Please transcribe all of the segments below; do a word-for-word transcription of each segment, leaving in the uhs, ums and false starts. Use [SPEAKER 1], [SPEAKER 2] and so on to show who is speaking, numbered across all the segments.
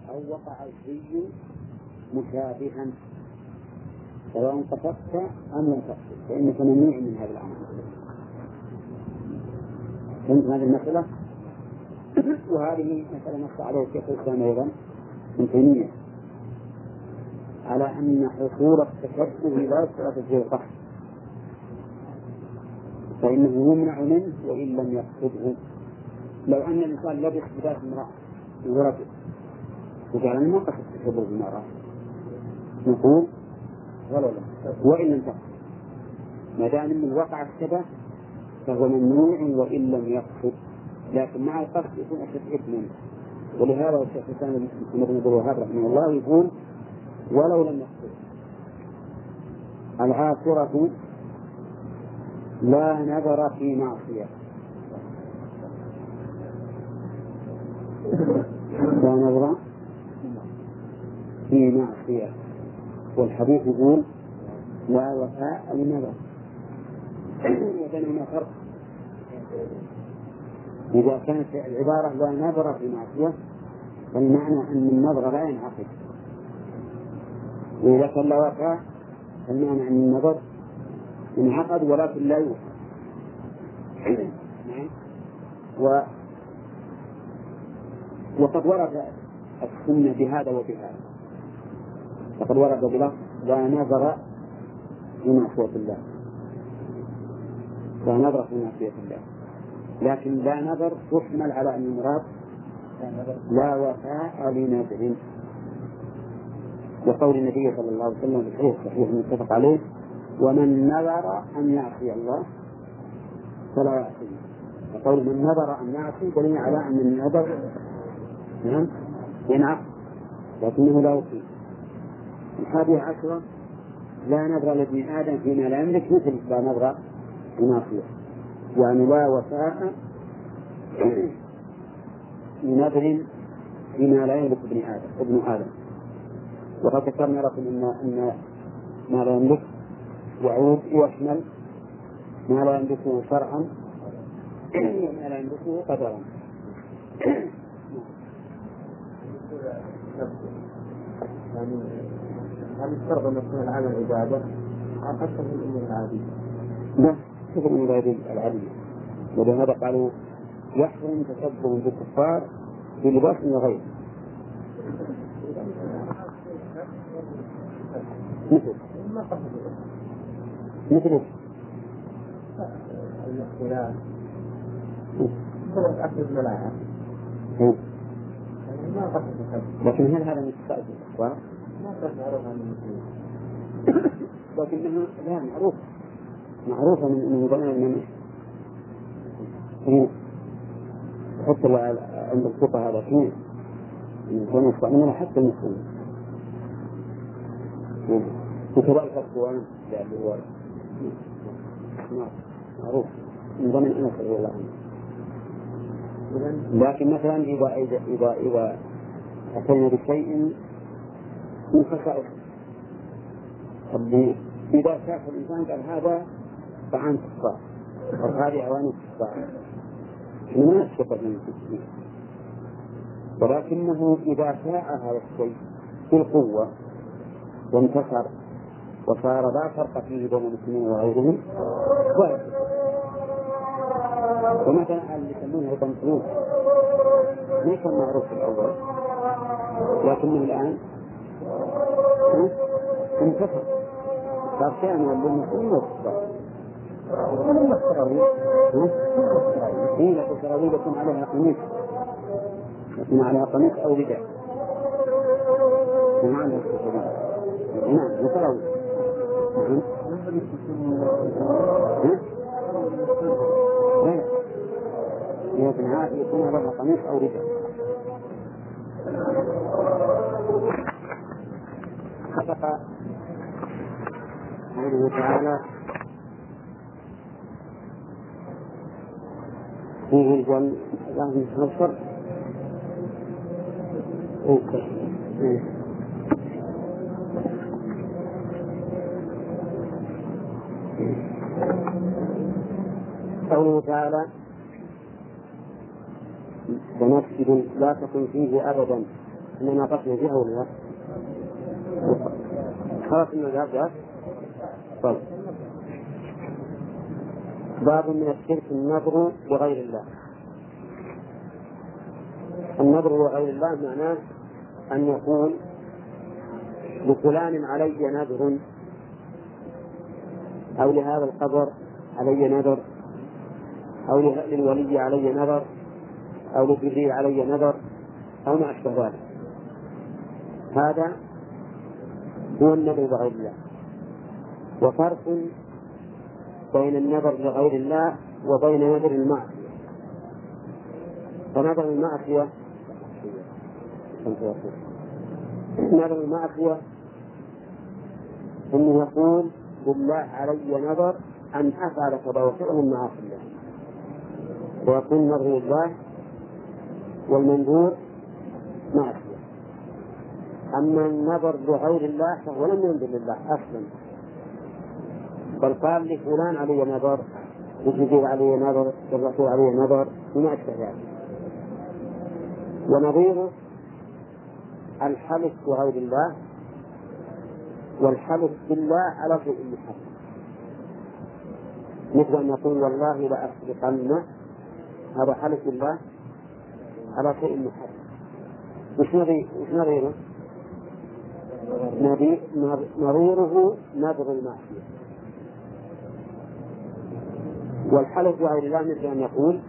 [SPEAKER 1] أو وقع الزي مشابها سواء قصدت أم لم تقصد فإنك ممنوع من هذا العمل. فهمت هذه المسألة؟ وهذه مسألة نص عليها الشيخ الإسلام أيضا ابن تيمية على أن حصول التشبه لا يشترط فيه القصد، فإنه يمنع منه وإن لم يقصده. لو أن الإنسان لبس لباس امرأة ورجل وقال أنا ما قصدت التشبه بالمرأة نقول ولا لا وإن لم تقصد، ما دام من وقع الشبه فهو ممنوع وإن لم يقصد، لكن مع القصد يكون أشد إثما. ولهذا الشيخ الإسلام محمد بن عبد الوهاب رحمه الله يقول ولو لم يقصد. العاصرة لا نظر في معصية، لا نظر في معصية، والحديث يقول لا وفاء لنظر، وبينهما فرق. إذا كانت العبارة لا نظر في معصية فالمعنى أن النظر لا ينعقد، وإذا كان لا وفاء فالمعنى أن النظر ينعقد ولكن لا يوفى. و... وقد ورد السنة بهذا وبهذا، وقد ورد بلفظ لا نظر في معصية الله، لا نظر في معصية الله، لكن لا نظر تحمل على أن المراد لا وفاء لنذر، وقول النبي صلى الله عليه وسلم في الحديث الصحيح المتفق عليه ومن نظر أن يعصي الله فلا يعصيه. وقول من نظر أن يعصي دليل على أن النظر نعم ينعقد لكنه لا يصيب. الحادية عشرة لا نظر لابن آدم فيما لا يملك مثل لا نظر في معصية، يعني لا وفاء لنذر فيما لا يملك ابن آدم ابن آدم. وقد ذكرنا لكم أن أن ما لا يملك يعود ويشمل ما لا يملكه شرعا وما لا يملكه قدرا.
[SPEAKER 2] يعني هل الشرط أن يكون العمل عبادة أم حتى في الأمور العادية؟
[SPEAKER 1] لا، شوف الأمور العادية، ولهذا قالوا يحرم تشبه بالكفار بلباس وغيره، مثل مثل
[SPEAKER 2] الاختلاف مثل أكل الملاعب،
[SPEAKER 1] لكن هل هذا من خصائص الكفار؟
[SPEAKER 2] ما كان معروف عن المسلمين،
[SPEAKER 1] لكنها لا معروف معروفة من أنه ضمن من حتى عند الفقهاء هذا شيء من يستعملون حتى المسلمين وكذلك الصوان اللي هو معروف من ضمن أنس رضي الله عنه. لكن مثلا إذا إذا إذا إذا أتينا بشيء من خصائص إذا شاف الإنسان قال هذا طعام كفار أو هذه أواني كفار ما نشكر من المسلمين، ولكنه إذا شاء هذا الشيء بالقوة وانتصر وصار لا فرق فيه بين المسلمين وغيرهم كويس. ومثلا اللي يسمونه البنطلون ما كان معروف في الأول لكنه الآن انتصر صار شيئا من المسلمين والكفار. ولما السراويل هي لكن السراويل يكون عليها قميص يكون عليها قميص أو رداء ومعنى السراويل نعم السراويل يكون عادي يكون عليها قميص أو رداء. خلق سبحانه وتعالى فيه الجن لازم يتنصر قوله تعالى ومسجد لا تكن فيه أبدا إننا ناقشنا فيها ولا لا؟ خلاص إنه ذهب ذهب. طيب. باب من الشرك النذر لغير الله. النذر لغير الله معناه أن يقول لفلان علي نذر، أو لهذا القبر علي نذر، أو للولي علي نذر، أو لجبريل علي نذر، أو ما أشبه ذلك. هذا هو النذر لغير الله. وفرق بين النذر لغير الله وبين نذر المعصية. فنذر المعصية نذر المعصية إنه يقول بالله علي نذر أن أفعل كذا وفعل من معاصي الله، ويكون نذر الله والمنذور معصية. أما النذر لغير الله فهو لم ينذر لله أصلا، بل قال لفلان علي نذر، لجبريل علي نذر، للرسول علي نذر، وما أشبه ذلك. ونظيره الحلف بغير الله والحلف بالله على شيء محرم، مثل أن يقول والله لأسرقن، هذا حلف بالله على شيء محرم. وش نظيره؟ نظيره نذر المعصية. والحلف بغير الله مثل أن يقول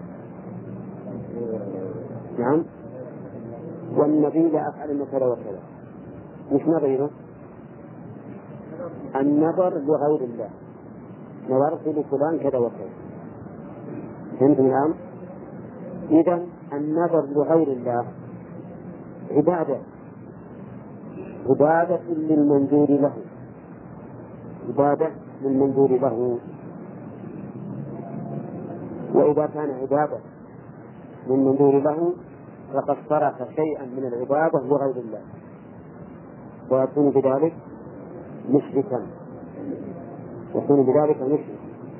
[SPEAKER 1] نعم والنبي لا أفعل كذا وكذا. مش نظيره النظر لغير الله، نظرت لفلان كذا وكذا. فهمت الآن؟ إذن النظر لغير الله عبادة، عبادة للمنذور له، عبادة للمنذور له. وإذا كان عبادة للمنذور له فقد صرف شيئا من العبادة لغير الله، ويكون بذلك مشركا، يكون بذلك مشركا.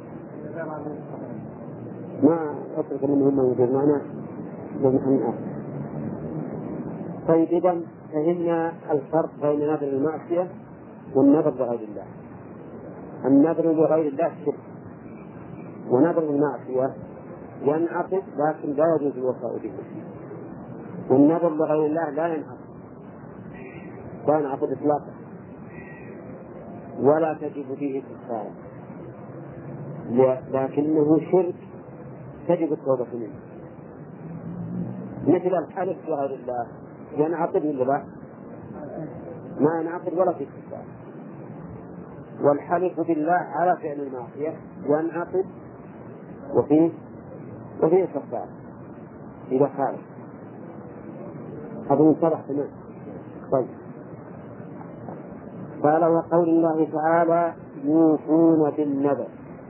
[SPEAKER 1] ما أترك منهم موجود معنا بمحن آخر. طيب إذن فهمنا الفرق بين نذر المعصية والنذر لغير الله. النذر لغير الله شرك، ونذر المعصية ينعقد لكن لا يجوز الوفاء به. والنذر لغير الله لا ينعقد، لا ينعقد إطلاقا، ولا تجب فيه كفارة، لكنه شرك تجب التوبة منه. مثل الحلف بغير الله ينعقد ولا لا؟ ما ينعقد ولا في كفارة. والحلف بالله على فعل المعصية ينعقد وفيه وفيه كفارة إذا خالف. هذا مصطلح تمام. طيب. قال وقول الله تعالى يوفون بالنذر،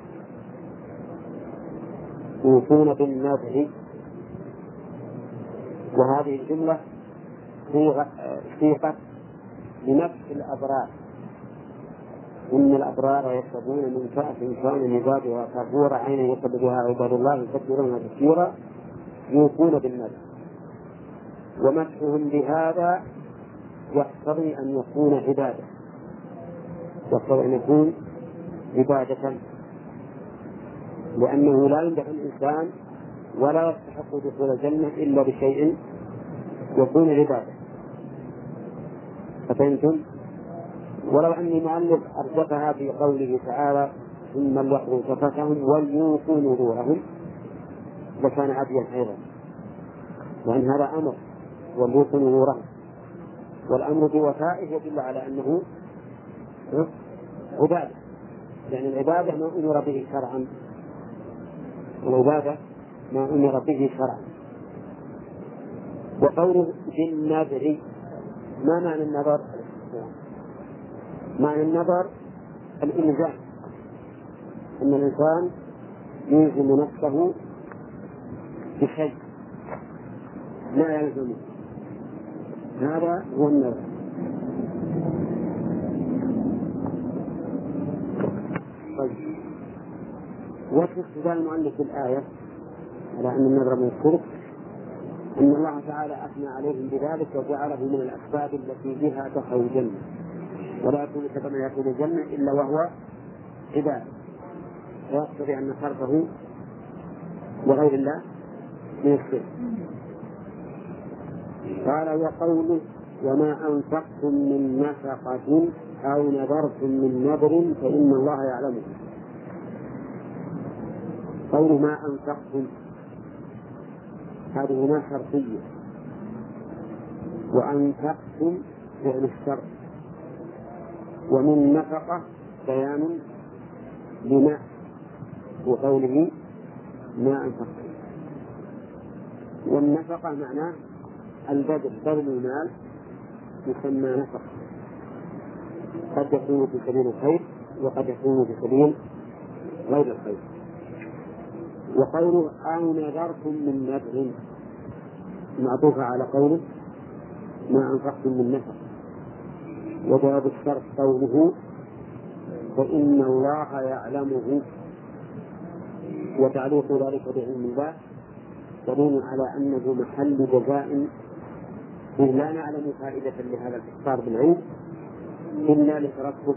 [SPEAKER 1] يوفون بالنذر، وهذه الجملة صيغة لنفس الأبرار. إن الأبرار يشربون من كأس كان مزاجها كافورا عينا يشرب بها عباد الله يكبرون كثيرا يوفون بالنذر. ومدحهم بهذا يقتضي أن يكون عبادة، يقتضي أن يكون عبادة، لأنه لا يمدح الإنسان ولا يستحق دخول الجنة إلا بشيء يكون عبادة. ففهمتم؟ ولو أني مؤلف أرجقها في قوله تعالى ثم ليقضوا تفثهم وليوفوا نذورهم لكان عدلا أيضا، لأن هذا أمر وليوفوا نذورهم، والأمر بوفائه يدل على أنه عبادة، يعني العبادة ما أمر به شرعا، العبادة ما أمر به شرعا. وقوله بالنذر، ما معنى النذر؟ معنى النذر الإلزام، أن الإنسان يلزم نفسه بشيء لا يلزمه، هذا هو النذر. طيب. وجه استدلال المؤلف الآية على أن النذر من الشرك أن الله تعالى أثنى عليهم بذلك وجعله من الأسباب التي بها دخلوا الجنة، ولا يكون سببا يدخل الجنة إلا وهو عبادة، ويقتضي أن صرفه لغير الله من الشرك. قال وقوله وما أنفقتم من نفقة أو نذرتم من نذر فإن الله يعلمه. قوله ما أنفقتم هذه هنا شرطية، وأنفقتم فعل الشرط، ومن نفقة بيان لما وقوله ما أنفقتم. والنفقة معناه البذل، بذل المال يسمى نفقة، قد يكون في سبيل الخير وقد يكون في سبيل غير الخير. وقوله أو نذرتم من نذر معطوفة على قوله ما أنفقتم من نفقة. وجواب الشرط قوله فإن الله يعلمه، وتعليق ذلك بعلم الله دليل على أنه محل جزاء، إذ لا نعلم فائدة لهذا الإخبار بالعلم إلا لترتب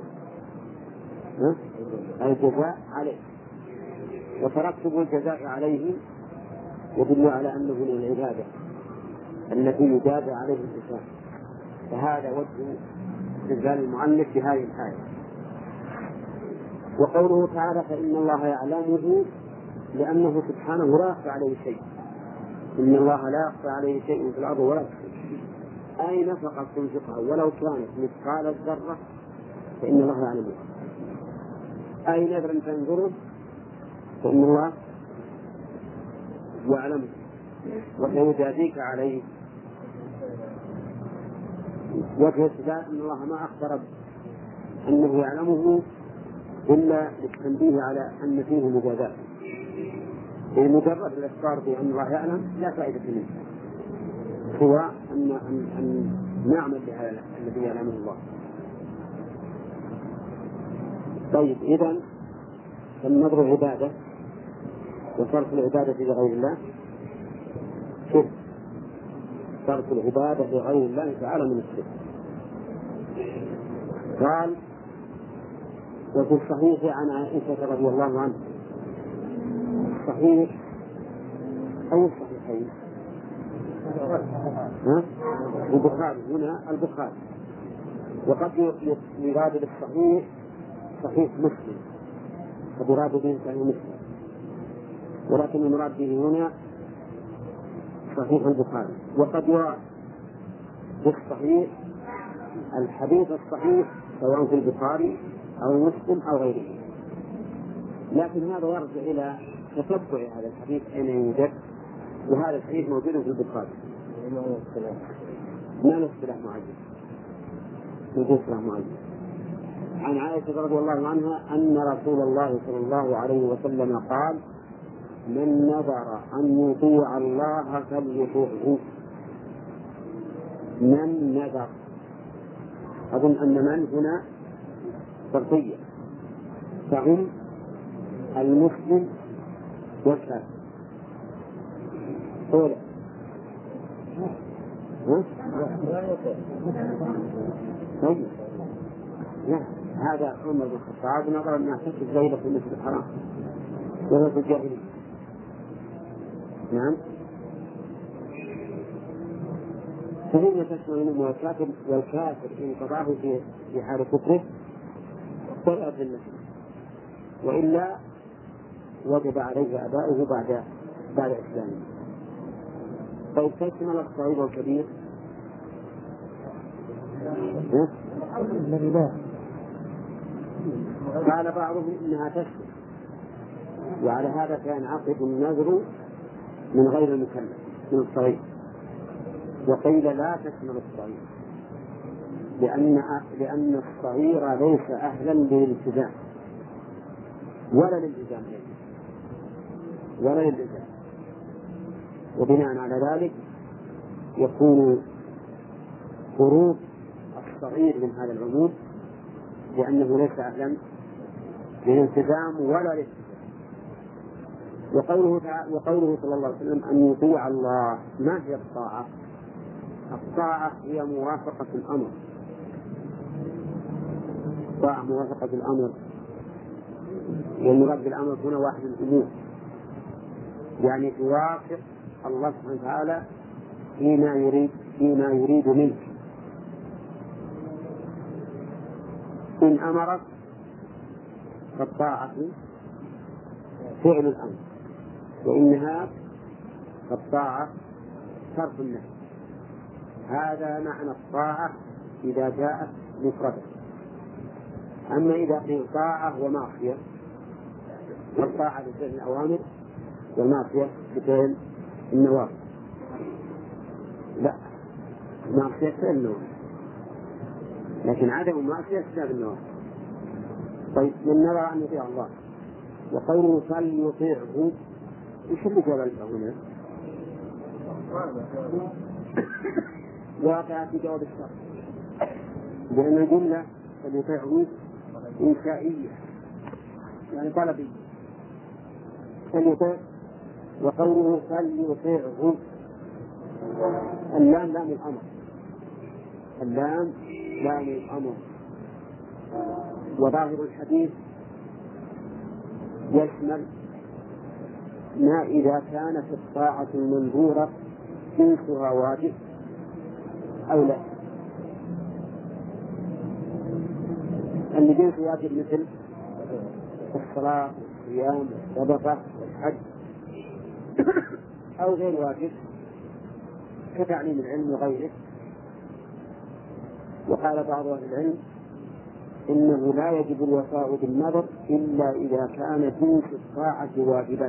[SPEAKER 1] الجزاء عليه، وترتب الجزاء عليه يدل على أنه من العبادة التي يجازى عليه الإنسان. فهذا وجه استدلال المؤلف بهذه الآية. وقوله تعالى فإن الله يعلمه لأنه سبحانه لا يخفى عليه شيء، إن الله لا يخفى عليه شيء في الأرض ولا في السماء. أي نفقة تنفقها ولو كانت مثقال الذرة فإن الله يعلمه، أي نذر تنذره فإن الله يعلمه وسيجازيك عليه. وجه استدلال أن الله ما أخبر أنه يعلمه إلا للتنبيه على أن فيه مجازات، بمجرد الإخبار بأن الله يعلم لا فائدة منه سوى أن, أن, أن نعمل بهذا الذي يعلمه الله. طيب إذن فالنذر عبادة، وصرف العبادة لغير الله شرك، صرف العبادة لغير الله تعالى من الشرك. قال وفي الصحيح عن عائشة رضي الله عنها، الصحيح أو الصحيحين البخاري، هنا البخاري، وقد يراد بالصحيح صحيح مسلم، قد يراد به صحيح مسلم، ولكن المراد به هنا صحيح البخاري. وقد يراد بالصحيح الحديث الصحيح سواء في البخاري أو مسلم أو غيره، لكن هذا يرجع إلى تتبع هذا الحديث أين يوجد، وهذا الحديث موجود في البخاري ما له اصطلاح معين، موجود اصطلاح معين. عن عائشة رضي الله عنها أن رسول الله صلى الله عليه وسلم قال من نذر أن يطيع الله فليطيعه. من نذر، أظن أن من هنا شرطية تعم المسلم والكافر. قوله طيب لا، هذا عمر بن الخطاب نظر أن يحتج زيد في المسجد الحرام وهو في الجاهلية. نعم، فهي تشمل منه الكافر، والكافر إن قضاه في في حال كفره طلع في المسجد، وإلا وجب عليه أداؤه بعد بعد إسلامه. طيب تشمل الصغير والكبير؟ قال بعضهم إنها تشمل، وعلى هذا فينعقد النذر من غير المكلف من الصغير، وقيل لا تشمل الصغير لأن لأن الصغير ليس أهلا للالتزام ولا للالتزام ولا للالتزام، وبناء على ذلك يكون خروج الصغير من هذا العموم لأنه ليس أهلا للالتزام ولا للالتزام. وقوله وقوله صلى الله عليه وسلم أن يطيع الله، ما هي الطاعة؟ الطاعة هي موافقة الأمر، الطاعة موافقة الأمر، والمراد بالأمر هنا واحد الأمور، يعني توافق الله سبحانه وتعالى فيما يريد فيما يريد منك. إن أمرك فالطاعة فعل الأمر، وإن نهاك فالطاعة ترك النهي. هذا معنى الطاعة إذا جاءت مفردة. أما إذا قيل طاعة ومعصية، فالطاعة بفعل الأوامر والمعصية بفعل النواهي. لا، معصية فعل النواهي، لكن عدم المعصية اجتناب النواهي. طيب، من نرى أن يطيع الله، وقوله فليطيعه، ايش اللي جاب هنا؟ واقع في جواب الشرط، لأن الجملة فليطيعه إنشائية يعني طلبية، فليطيع. وقوله فليطيعه، اللام لام الأمر، اللام لام الأمر. وظاهر الحديث يشمل ما إذا كانت الطاعة المنظورة جنسها واجب أو لا. اللي جنس واجب مثل الصلاة والصيام والصدقة والحج، أو غير واجب كتعليم العلم وغيره. وقال بعض أهل العلم إنه لا يجب الوفاء بالنذر إلا إذا كان جنس الطاعة واجبا،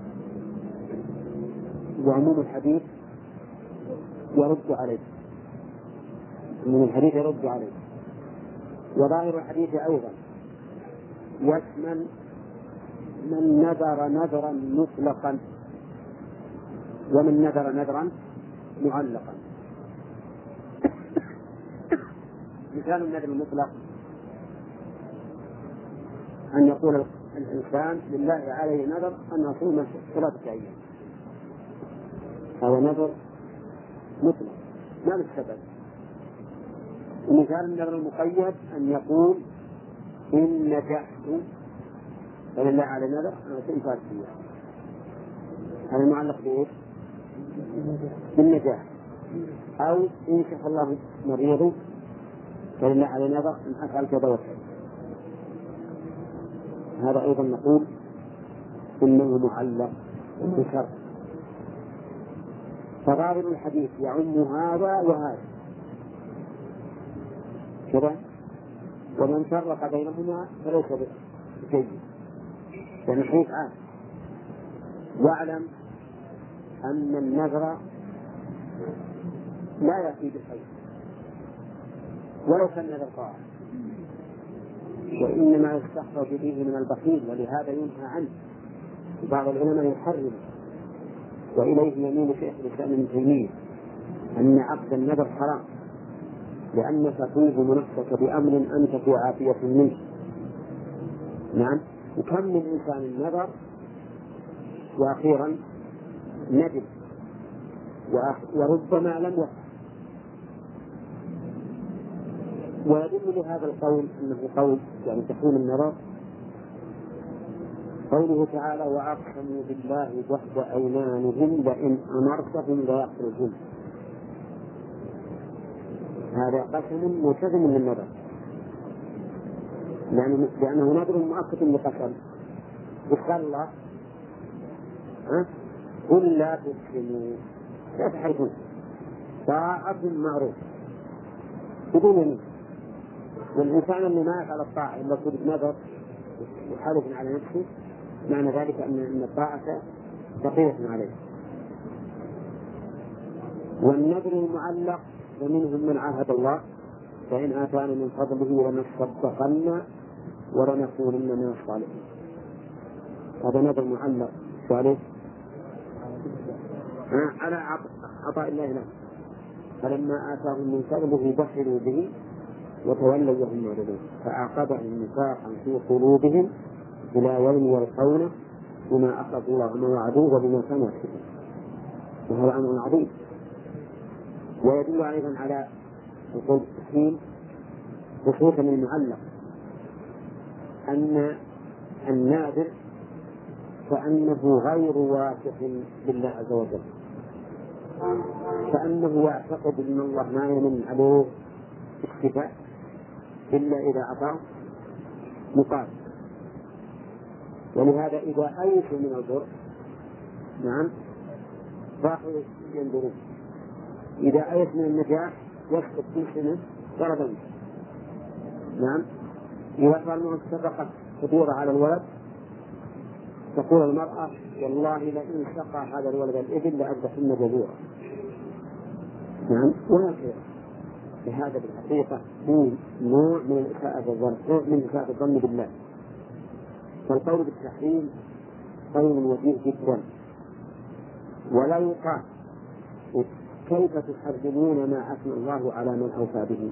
[SPEAKER 1] وعموم الحديث يرد عليه، عموم الحديث يرد عليه. وظاهر الحديث أيضا يشمل من نذر نذرا مطلقا ومن نذر نذرا معلقا. مثال النذر المطلق أن يقول الإنسان لله عليه نذر أن أصوم ثلاثة أيام، هذا نذر مطلق ما بالسبب. ومثال النذر المقيد أن يقول إن نجحت فلله على نذر أن أصوم ثلاثة أيام، هذا معلق بإيش؟ بالنجاح. أو إن شاء الله مريض فلله على نذر أن أفعل كذا وكذا، هذا أيضا نقول إنه معلق بشرط. فظاهر الحديث يعم هذا وهذا كذا، ومن فرق بينهما فليس بجيد، لأن الحديث عام. واعلم أن النذر لا يأتي بخير ولو كان نذر طاعة، وإنما يستخرج به من البخيل، ولهذا ينهى عنه. بعض العلماء يحرم، وإليه يميل شيخ الإسلام ابن تيمية أن عقد النذر حرام، لأنك توهم نفسك بأمر أنت في عافية منه. نعم. وكم من إنسان نذر وأخيرا ندم، وربما لم يفعل. ويدل لهذا القول أنه قول يعني تحويل النذر قوله تعالى وأقسموا بالله جهد أيمانهم لئن أمرتهم ليخرجون. هذا قسم ملتزم للنذر، لأنه, لأنه نذر مؤكد لقسم. وقال الله ها قل لا تقسموا لا تحرجون طاعة معروف بدون يمين. والإنسان اللي ما يفعل الطاعة إلا يكون نذر وحالف على نفسه، معنى ذلك أن الطاعة ثقيلة عليه. والنذر المعلق ومنهم من عاهد الله فإن آتانا من فضله لنصدقن ولنكونن من الصالحين. هذا نذر معلق صالح على عطاء الله له، فلما آتاهم من فضله بخلوا به وتولوا وهم معرضون فأعقبهم نفاقا في قلوبهم إلى يوم يلقونه بما أخلص الله وما وعدوه وبما كانوا يكسبون، وهذا أمر عظيم. ويدل أيضا على وجوب التحريم خصوصا المعلق أن الناذر كأنه غير واثق بالله عز وجل، كأنه يعتقد أن الله ما يمن عليه اكتفاء إلا إذا أعطاه مقابل. ولهذا إذا أيسوا من البر نعم راحوا ينظرون، إذا أيس من النجاح يسقط في سنة ضربا نعم. إذا صار معه سبقت خطورة على الولد تقول المرأة والله لئن سقى هذا الولد الإبل لأذبحن جزورا نعم. وهكذا. لهذا بالحقيقة هو نوع من إساءة الظن، نوع من إساءة الظن بالله. فالقول بالتحريم قول وجيه جدا، ولا يقال كيف تحرمون ما أثنى الله على من أوفى به.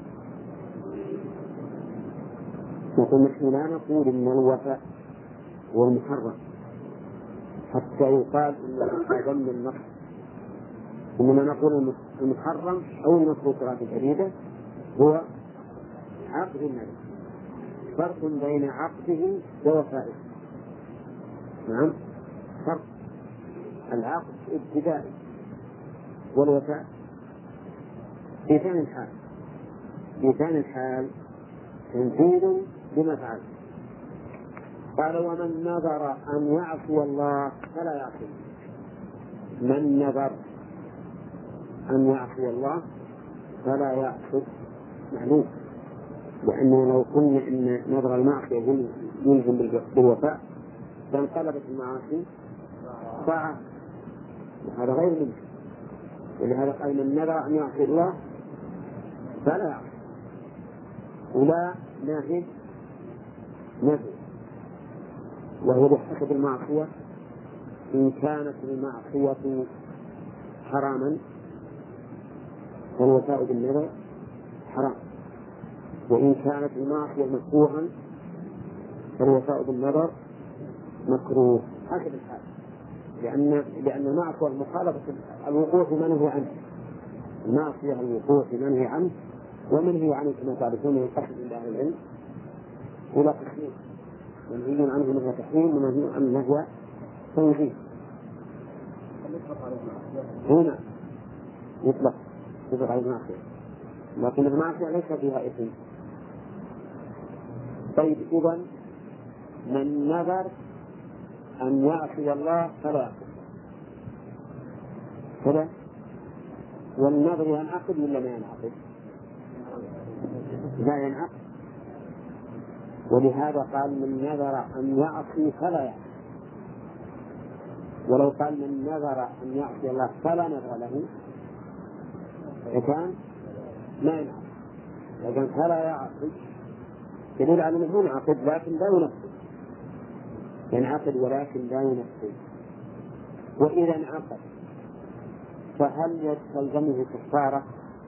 [SPEAKER 1] نقول نحن لا نقول إن الوفاء هو محرم حتى يقال إن ضمن النص، إنما نقول المحرم أو المفروضات الجديدة هو عقد النبي، فرق بين عقده ووفائه. نعم فرق، العقد ابتدائي والوفاء في ثاني الحال، في ثاني الحال تنفيذ بما فعل. قال ومن نظر أن يعصي الله فلا يعصي. من نظر أن يعصي الله فلا يعصي معلوم، لأنه لو قلنا إن نظر المعصية يلزم بالوفاء فانقلبت المعاصي طاعة، وهذا غير ممكن. ولهذا قال من نظر أن يعصي الله فلا يعصي. ولا ناهي نهي، وهو بحسب المعصية. إن كانت المعصية حراما فالوفاء بالنذر حرام، وإن كانت المعصية مكروها فالوفاء بالنذر مكروه حسب الحال، لأن لأن المعصية المخالفة الوقوع في منهي عنه، المعصية الوقوع في منهي عنه ومنهي عنه كما تعرفون من قصد الله أهل العلم إلى تحريم، منهي عنه نهي تحريم ومنهي عنه نهي تنزيه. هنا يطلق يطلق على المعصية، لكن المعصية ليس فيها إثم. طيب إذن من نذر أن يعصي الله فلا يعصي كذا، والنذر ينعقد ولا ما ينعقد؟ لا ينعقد. ولهذا قال من نذر أن يعصي فلا يعصي، ولو قال من نذر أن يعصي الله فلا نذر له فكان ما ينعقد، لكن فلا يعصي دليل على أنه ينعقد لكن لا ينفذ، ينعقد ولكن لا ينفذ. وإذا انعقد فهل يستلزمه كفارة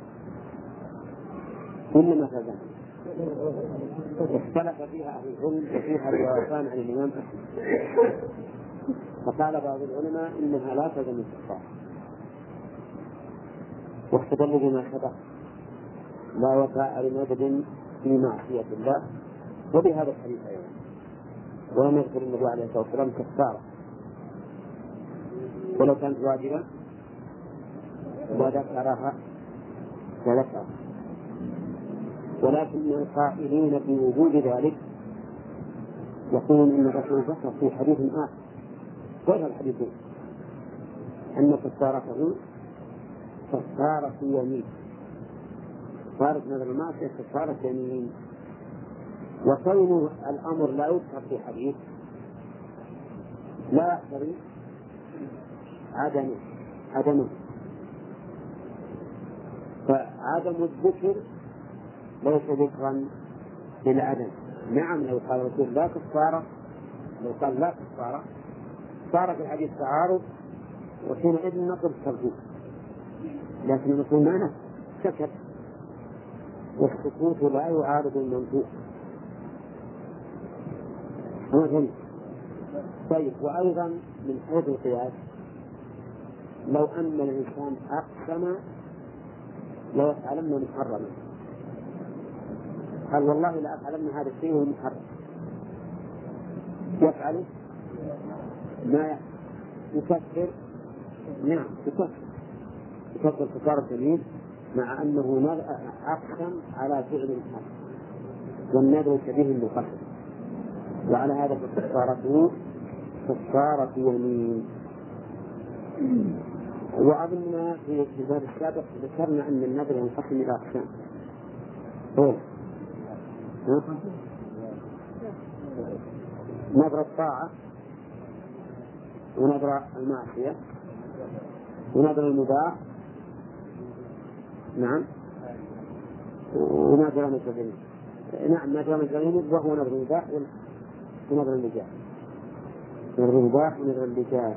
[SPEAKER 1] ولا ما تلزمه؟ اختلف فيها أهل العلم وفيها روايتان عن الإمام أحمد، فقال بعض العلماء إنها لا تلزم الكفارة، واستدلوا بما سبق لا وفاء لنذر في معصية الله وبهذا الحديث أيضا، ولم يذكر النبي عليه الصلاة والسلام كفارة، ولو كانت واجبة وذكرها وذكرها. ولكن القائلين بوجود ذلك يقولون إن الرسول ذكر في حديث آخر غير الحديثين أن كفارته كفارة يمين، كفارة نذر المعصية كفارة يمين. وكون الأمر لا يذكر في حديث لا يقتضي عدمه عدمه فعدم الذكر ليس ذكرا للعدم. نعم لو قال الرسول لا كفارة، لو قال لا كفارة صار في الحديث تعارض وحينئذ نقل الترجيح، لكن نقول ما سكت، والسكوت لا يعارض المنطوق. ما فهمت؟ طيب وأيضا من حيث القياس لو أن الإنسان أقسم لو يفعلن محرما قال والله لا أفعلن هذا الشيء وهو محرم يفعله ما يكفر نعم يكفر يكفر كفارة اليمين مع أنه أقسم على فعل محرم والنذر شبيه بالقسم وعلى هذا فكفارته كفارة يمين. وأظن في الباب السابق ذكرنا أن النذر ينقسم إلى أقسام نذر الطاعة ونذر المعصية ونذر المباح نعم ونذر المجرمين نعم نذر المجرمين وهو نذر المباح ونذر اللجاء نذر المباح ونذر اللجاء.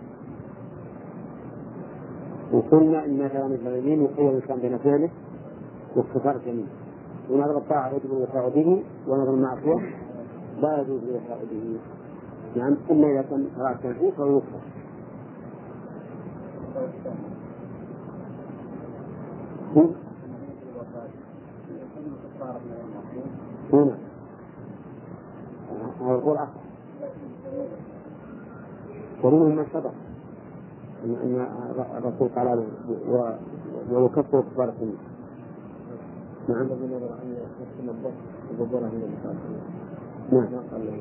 [SPEAKER 1] وقلنا إن نذر المجرمين يقيم الإنسان بين فعله والكفار جميل ونذر الطاعة يجب الوفاء به ونذر المعصية لا يجوز الوفاء به نعم إلا إذا كان قراءة تنفيذ فهو يكفر. هنا هذا يقول أخر ومنهم من سبق أن الرسول قال ويكفر كفارة اليمين. نعم نعم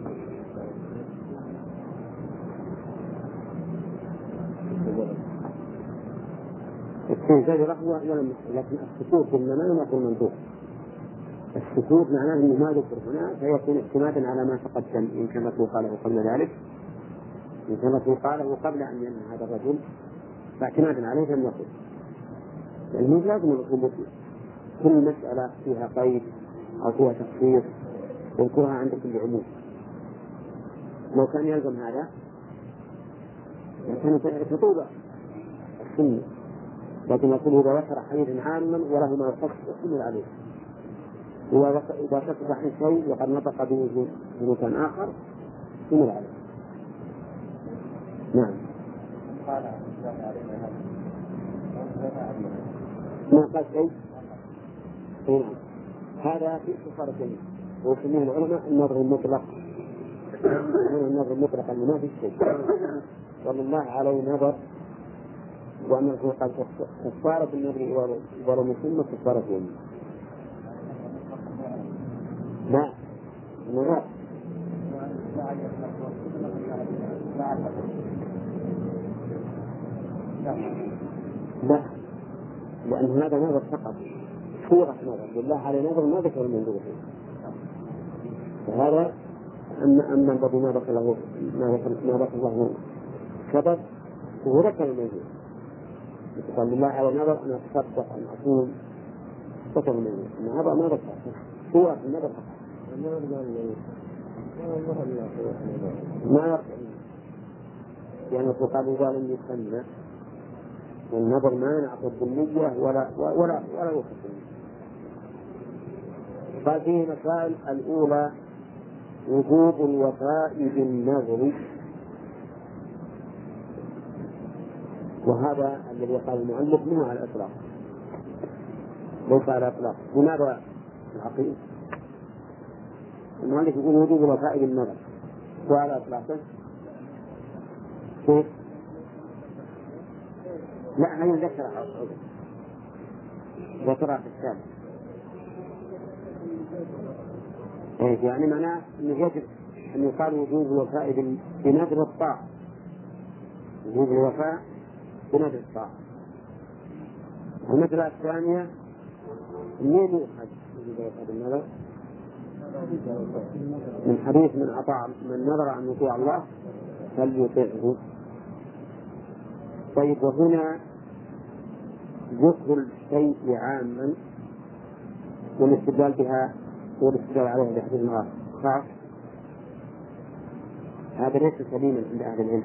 [SPEAKER 1] التنزل رهوة ولم لكن السكوت بالمنام يكون منطوق. السكوت معناه أنه ما ذكر هنا فيكون اعتمادا على ما تقدم إن كان الرسول قاله قبل ذلك إن كان الرسول قاله قبل أن ينهى هذا الرجل فاعتمادا عليه لم يقل لأنه لازم الرسول كل مسألة فيها قيد أو فيها تخصيص يذكرها عند كل عموم. لو كان يلزم هذا كانت تطوبة السنة لكن يقول إذا ذكر حديثا عاما وله ما يخص يحمل عليه إذا كتب عن شيء وقد نطق به بمكان آخر يحمل عليه. نعم ما قال شيء نعم هذا في كفارة اليمين ويسميه العلماء النظر المطلق النظر المطلق اللي ما في شيء والله عليه نظر وأن الرسول قال كفارة النذر ولو مسلمة كفارة اليمين. لا نظر لا لأن هذا نظر فقط صورة نظر بالله عليه نظر ما ذكر المنظور فيه فهذا أما أما الذي ما ذكر له ما ذكر له سبب هو ذكر المنظور قال لله على نظر أن أتصدق أن أصوم ذكر المنظور أن هذا ما ذكر صورة النظر فقط ما يقع يعني فقال ظالم يسمى والنظر ما نعقد بالنية ولا ولا ولا يوقف. قال فيه مسائل الأولى وجوب الوفاء بالنذر وهذا الذي قال المؤلف منه على الإطلاق ليس على الإطلاق. لماذا العقيد المؤلف يقول وجوب الوفاء بالنذر وعلى إطلاقه كيف؟ لا هي ذكرها ذكرها في السابق يعني معناه أنه يجب أن يقال وجوب الوفاء بنذر الطاعة وجوب الوفاء بنذر الطاعة. المسألة الثانية منين يؤخذ وجوب الوفاء بالنذر؟ من حديث من أطاع من نذر أن يطيع الله فليطيعه. طيب وهنا ذكر الشيء عاما والاستدلال بها والاستدلال عليها بحديث المرأة خاص هذا ليس سليما عند أهل العلم.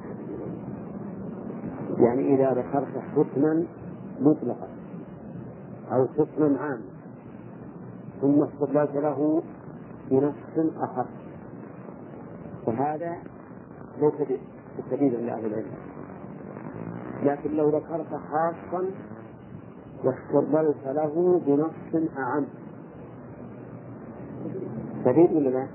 [SPEAKER 1] يعني إذا ذكرت حكما مطلقا أو حكما عاما ثم استدللت له بنص أخر فهذا ليس بالتدليل عند أهل العلم، لكن لو ذكرت خاصا واستدللت له بنص أعم سديد ولا لا؟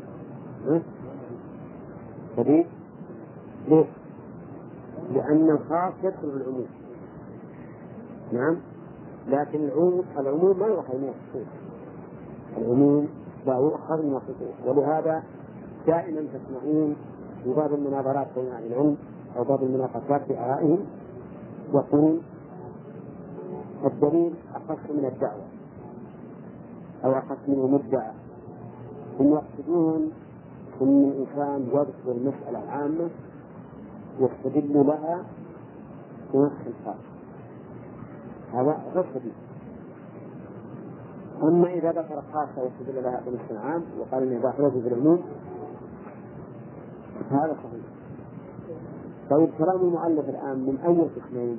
[SPEAKER 1] سديد ليه؟ لأن الخاص يدخل في العموم. نعم، لكن العموم العموم ما يؤخذ من الخصوص، العموم لا يؤخذ من الخصوص. ولهذا دائما تسمعون في باب المناظرات بين أهل العلم أو باب المناقشات في آرائهم يقول الدليل أخص من الدعوة أو أخص من المدعى. هم يقصدون أن الإنسان يذكر المسألة العامة يستدل لها بنص الخاص، هذا غير سديد. أما إذا ذكر خاصة واستدل لها بنص عام وقال إنه داخله في العموم هذا صحيح. طيب كلام المؤلف الآن من أي قسمين؟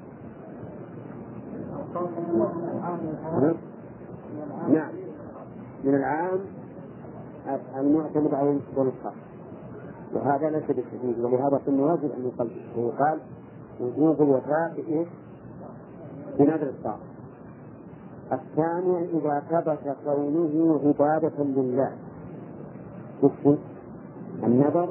[SPEAKER 1] نعم، من العام المعتمد على الخاص، وهذا ليس بالسديد. ولهذا كنا واجب أن يقال ويقال وجوب الوفاء بإيه؟ بنذر الطاعة. الثاني إذا ثبت كونه عبادة لله مثل النذر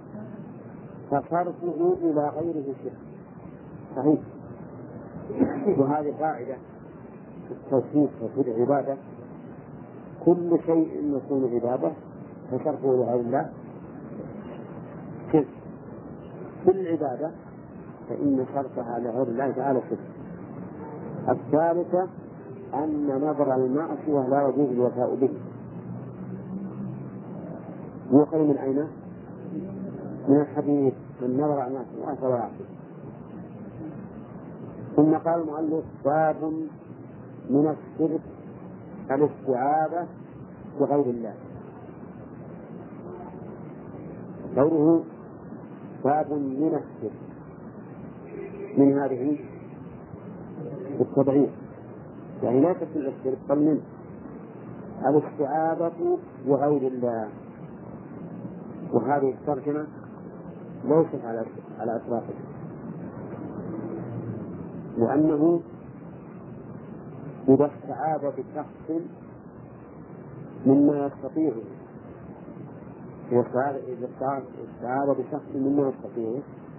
[SPEAKER 1] فصرفه إلى غيره شرك صحيح. وهذه قاعدة في التوحيد توحيد العبادة، كل شيء يكون عبادة فصرفه لغير الله شرك. كل العبادة فإن صرفها لغير الله تعالى شرك. الثالثة أن نظر المعصية لا يجوز الوفاء به. يؤخذ من أين؟ من الحديث من نظر على المعصية فلا يعصي. ثم قال المؤلف باب من الشرك الاستعاذة بغير الله. قوله باب من الشرك من هذه التبعية، يعني لا تكون الشرك بل من الاستعاذة بغير الله. وهذه الترجمة ليست على على إطلاقه، لأنه إذا استعاذ بشخص مما يستطيعه إذا استعاذ بشخص مما يستطيعه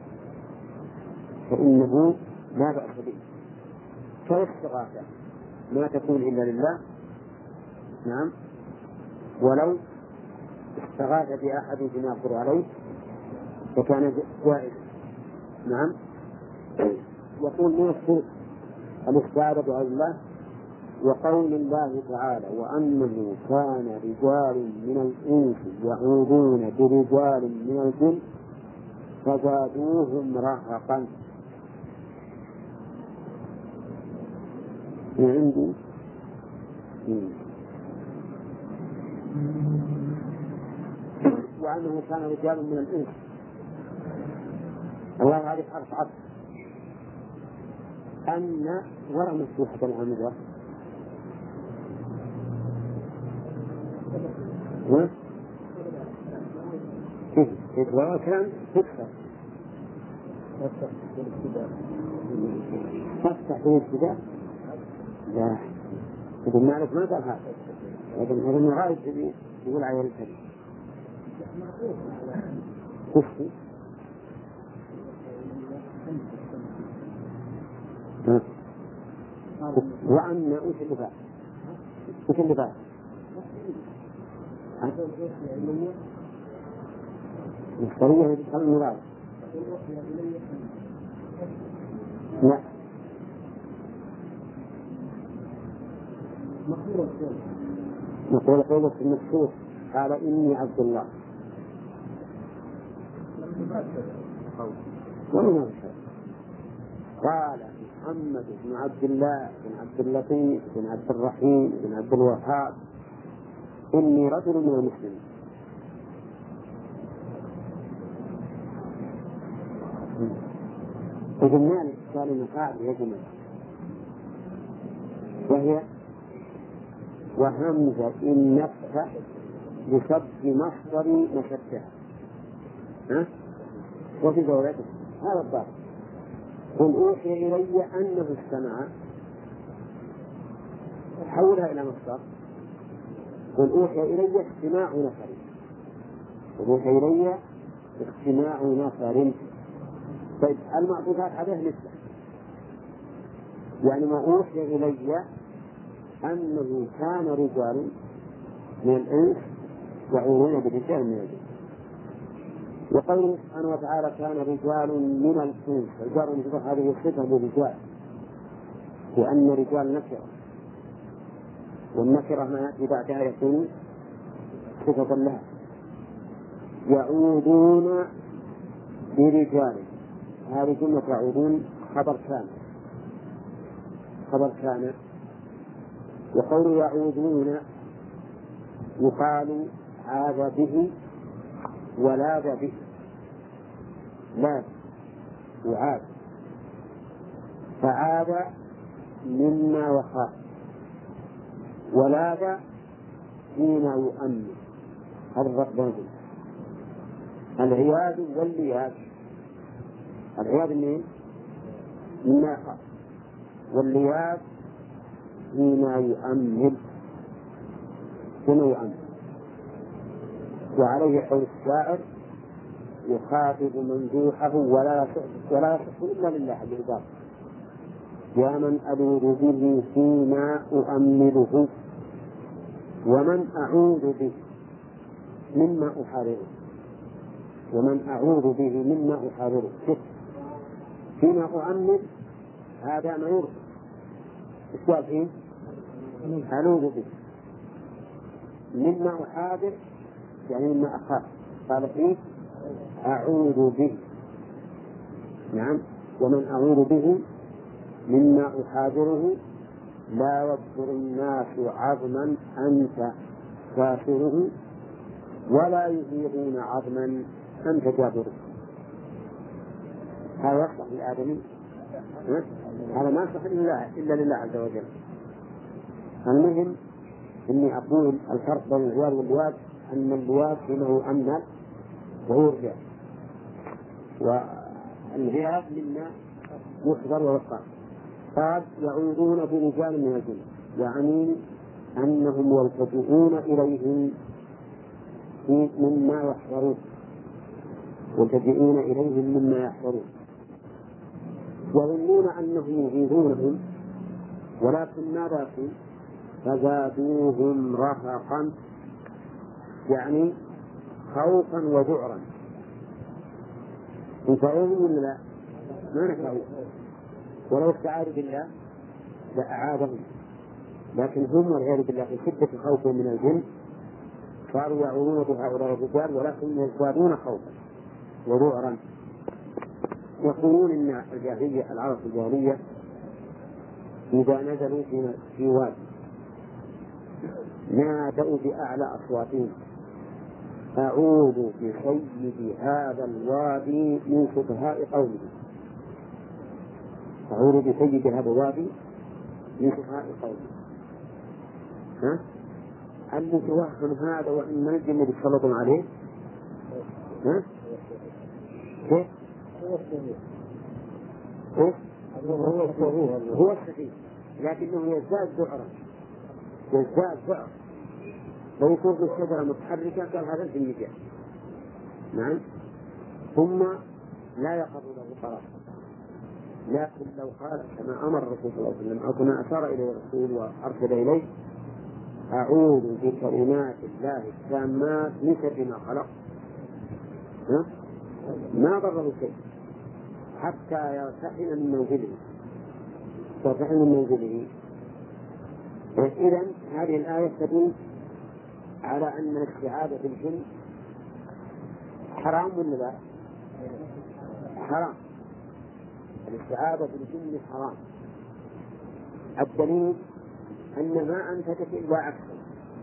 [SPEAKER 1] فإنه لا بأس به. فالاستغاثة ما تكون إلا لله. نعم، ولو استغاث بأحد بما يقدر عليه فكان جائزا. نعم، يقول من الشرك الاستعاذة بغير الله. وقول الله تعالى وأنه كان رجال من الإنس يعوذون برجال من الجن فزادوهم رهقا. من عندي وأنه كان رجال من الإنس. الله يعرف حرف عطف أن ولا مفتوحة العمدة إذا كان تكسر تفتح في الابتداء. لا ابن مالك ما قال هذا، لكن ابن غايب يقول عليه الكلمة تفتح. وأن وش اللي بعد؟ وش اللي بعد؟ مشتريه يدخل المراد. لا نقول قولة المكسوف قال إني عبد الله ومن قال محمد بن عبد الله بن عبد اللطيف بن عبد الرحيم بن عبد الوهاب إني رجل من المسلمين. وقلنا لك كلمة قاعدة يا جماعة وهي وهمزة إن نفس بسبب مصدر مشدها. ها؟
[SPEAKER 3] وفي زوجته هذا الضابط. قل أوحي إلي أنه استمع، حولها إلى مصدر. قل أوحي إلي استماع نفر، قل أوحي إلي استماع نفر. طيب المعطوفات عليه مثله، يعني ما أوحي إلي أنه كان رجال من الإنس يعوذون برجال من الجن. وقوله سبحانه وتعالى كان رجال من الإنس، رجال من هذه الصفة للرجال، لأن رجال نكرة، والنكرة ما يأتي بعدها يكون صفة لها. يعوذون برجال، هذه جملة يعوذون خبر كان، خبر كان. وقول يعوذون يقال عاذ به ولاذ به، لا يعاذ، فعاذ مما وخاف، ولاذ فيما يؤمن. هذا الرقم بينهم. العياذ واللياذ، العياذ منين؟ مما يخاف، واللياذ فيما يؤمن، فيما يؤمن. وعليه قول الشاعر يخاطب ممدوحه ولا يصح ولا يصح إلا لله بالعباد، يا من ألوذ به فيما أؤمله، ومن أعوذ به مما أحاربه، ومن أعوذ به مما أحاربه. شوف، فيما أؤمل هذا ما يرفض، السؤال فيه ألوذ به، مما أحاذر يعني مما أخاف، قال فيه أعوذ به. نعم، ومن أعوذ به مما أحاذره، لا يذكر الناس عظما أنت كافره، ولا يزيغون عظما أنت جابره. هذا يصلح للآدمي؟ هذا ما يصلح إلا لله عز وجل. المهم إني أقول الفرق بين العياذ واللواذ أن اللواذ فيما أمن وهو الرجال، والعياذ مما يحذر ويقع. قال يعوذون برجال من الجن، يعني أنهم يلتجئون إليهم مما يحذرون، يلتجئون إليهم مما يحذرون، يظنون أنهم يغيظونهم، ولكن ماذا فيه؟ فزادوهم رهقا، يعني خوفا وذعرا. ينفعون ولا لا؟ ما نفعون، ولو استعاذوا بالله لأعاذهم، لكن هم والعياذ بالله في شدة خوفهم من الجن صاروا يعوذون بهؤلاء الرجال، ولكن يزدادون خوفا وذعرا. يقولون إن الجاهلية، العرب الجاهلية إذا نزلوا في وادي نادوا بأعلى أصواتهم أعوذ بسيد هذا الوادي من سفهاء قومه، أعوذ بسيد هذا الوادي من سفهاء قومه. ها؟ اللي توهم هذا وإن الجن يتسلطون عليه. ها؟ كيف؟ هو السفيه، هو السفيه، لكنه يزداد ذعرا، يزداد ذعر. لو يكون في الشجرة متحركة قال هذا الجن جاء. نعم، ثم لا يقروا له قرار، لكن لو قال كما أمر الرسول صلى الله عليه وسلم أو كما أشار إليه الرسول وأرشد إليه أعوذ بكلمات الله التامات من شر ما خلق، ما ضره شيء حتى يرتحل من منزله، يرتحل من منزله. إذن هذه الآية تدل على أن الاستعاذة بالجن حرام ولا لا؟ حرام، الاستعاذة بالجن حرام. الدليل أن ما أنتجت إلا عكسه،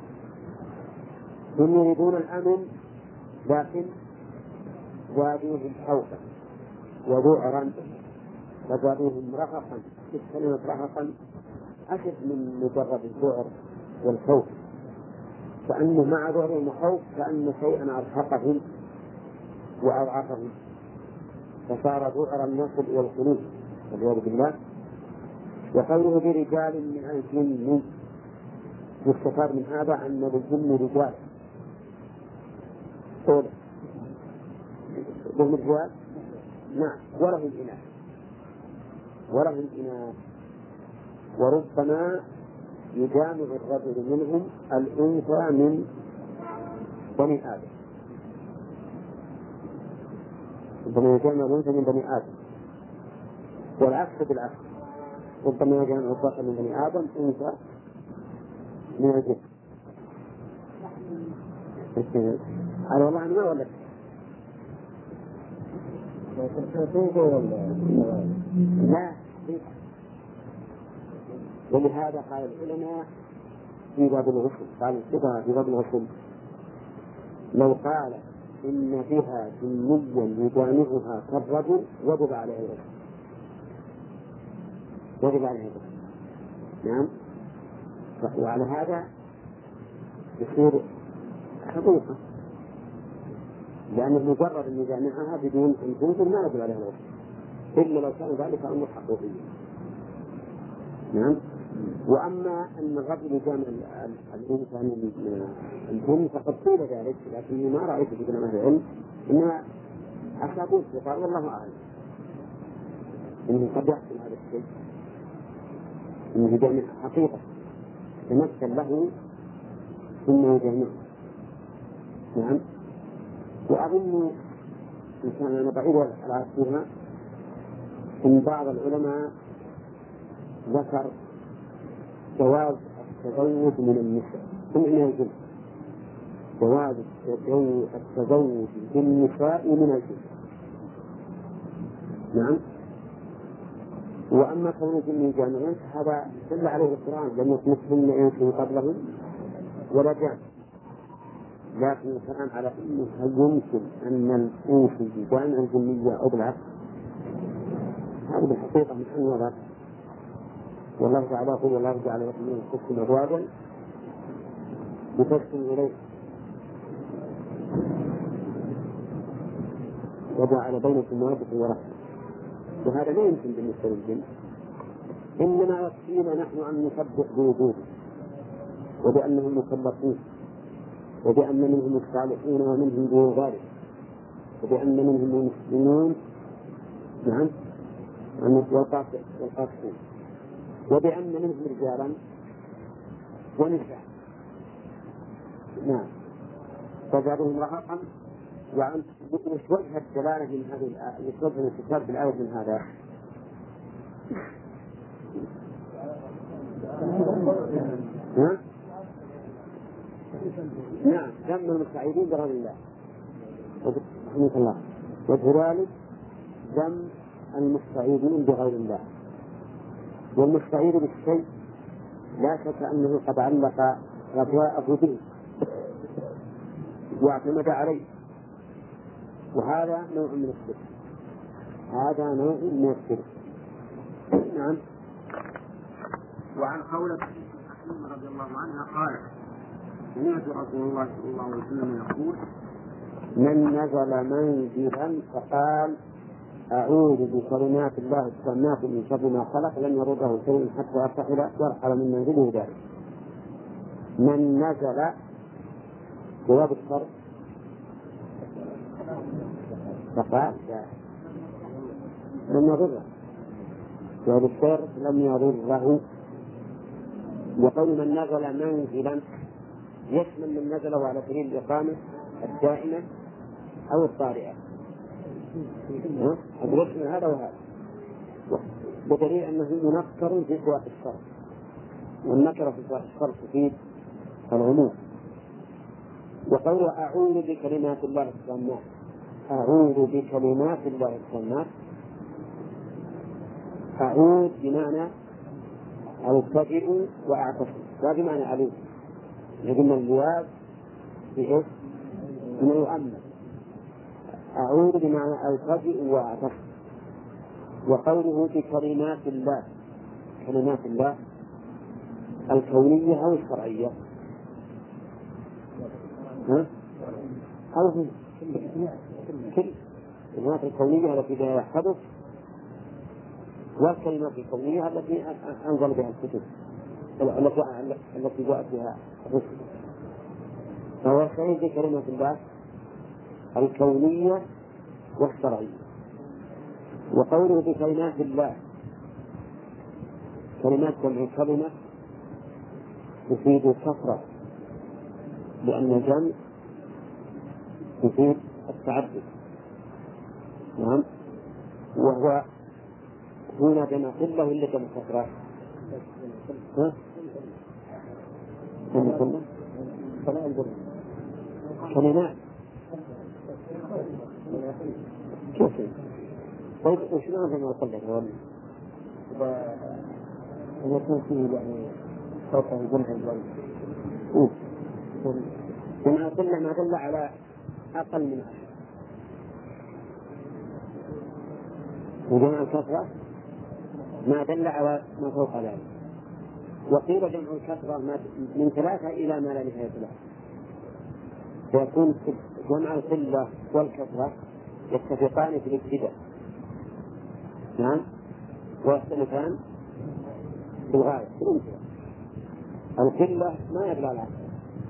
[SPEAKER 3] هم يريدون الأمن لكن زادوهم خوفا وذعرا، وزادوهم رهقا. كلمة رهقا أشد من مجرد الذعر والخوف، فأنه مع ذعرهم وخوف كأن شيئا أرهقهم وأضعفهم. فصار ذعر النصب والخلود والعياذ بالله. وقوله برجال من الجن يستفاد من هذا أن للجن رجال قول لهم رجال نعم ولهم إناث ولهم إناث وربما يجامع الرجل منهم الأنثى من بني آدم ربما يجامع الأنثى من بني آدم والعكس بالعكس ربما يجامع الذكر من بني آدم أنثى من الجن. أنا والله أنا ما أقول لك لا. ولهذا قال العلماء في باب الغسل قال الفقهاء في باب الغسل لو قال إن فيها جنيا يجامعها كالرجل وجب عليه الغسل وجب عليه الغسل نعم. وعلى هذا يصير حقيقة لأنه مجرد أن يجامعها بدون أن تنزل ما يجب عليه الغسل إلا لو كان ذلك أمر حقيقي نعم. وأما أن الرجل يجامع الأنثى من الجن فقد قيل ذلك لكني ما رأيت في كلام أهل العلم إنما أصابوه وقال والله أعلم إنه قد يحصل هذا الشيء إنه يجامع حقيقة تمثل له ثم يجامع نعم. وأظن إن كان أنا بعيد على فيها إن بعض العلماء ذكر جواز التزوج من النساء من الجن جواز التزوج بالنساء من الجن نعم. وأما كون الجن يجامعون هذا دل عليه القرآن لم يكن إنس قبلهم ولا جان. لكن الكلام على أنه هل يمكن أن الإنس يجامع الجنية أو بالعكس هذا بالحقيقة من أن وضع والله تعالى يقول والله جعل لكم من الحكم أبوابا لتسكنوا إليه وجعل بينكم مودة ورحمة وهذا لا يمكن بالنسبة للجن. إنما يكفينا نحن أن نسبح بوجوده وبأنهم مكلفون وبأن منهم الصالحون ومنهم دون ذلك وبأن منهم المسلمون نعم والقاسطون وبأن منهم رجالا ونساء نعم فزادهم رهقا. وعن وش وجه الدلالة من هذه الآية وش وجه الاستدلال بالآية من هذا؟ ها؟ نعم ذم المستعيذين بغير الله رحمه الله وكذلك ذم المستعيذين بغير الله. والمستعيذ بالشيء لا شك أنه قد علق رجاءه به واعتمد عليه وهذا نوع من الشرك هذا نوع من الشرك نعم. وعن قولة حكيم رضي الله عنها قال سمعت رسول الله صلى الله عليه وسلم يقول من نزل منزلا فقال أعوذ بكلمات الله التامات من شر ما خلق لن يرده شيء حتى يرتحل يرحل من منزله ذلك. من نزل جواب الشر فقال لم يضره جواب الشر لم يضره. وقول من نزل منزلا يشمل من نزله على سبيل الإقامة الدائمة أو الطارئة أدركنا هذا وهذا بدليل أنه منكر في سواء الشر والنكرة في سواء الشر تفيد العموم. وقول أعوذ بكلمات الله التامات أعوذ بكلمات الله التامات أعوذ بمعنى ألتجئ وأعتصم لا بمعنى عليم لكن الجواب بإيش؟ إنه يؤمن أعوذ بمعنى ألتجئ وأعتصم. وقوله بكلمات الله كلمات الله الكونية أو الشرعية ها؟ أو كل الكلمات الكونية التي بها يحفظه، والكلمات الكونية التي أنزل بها الكتب التي جاءت بها الرسل. فهو سعيد بكلمة الله الكونية والشرعية. وقوله بكلمات الله، كلمات جمع كلمة تفيد كثرة، لأن الجمع تفيد التعدد. نعم. وهو هنا جمع قلة ولا جمع كثرة؟ ها؟ جمع قلة؟ كلمات. كيف؟ طيب وش معنى جمع قلة؟ هو يكون فيه يعني صوته جمع الجمع. جمع قلة ما دل على أقل من أحد، وجمع الكثرة ما دل على ما فوق ذلك. وقيل جمع الكثرة من ثلاثة إلى ما لا نهاية له، فيكون جمع القلة والكثرة يتفقان في الابتداء، نعم، ويختلفان في الغاية في الانتهاء. القلة ما يدل على العكس،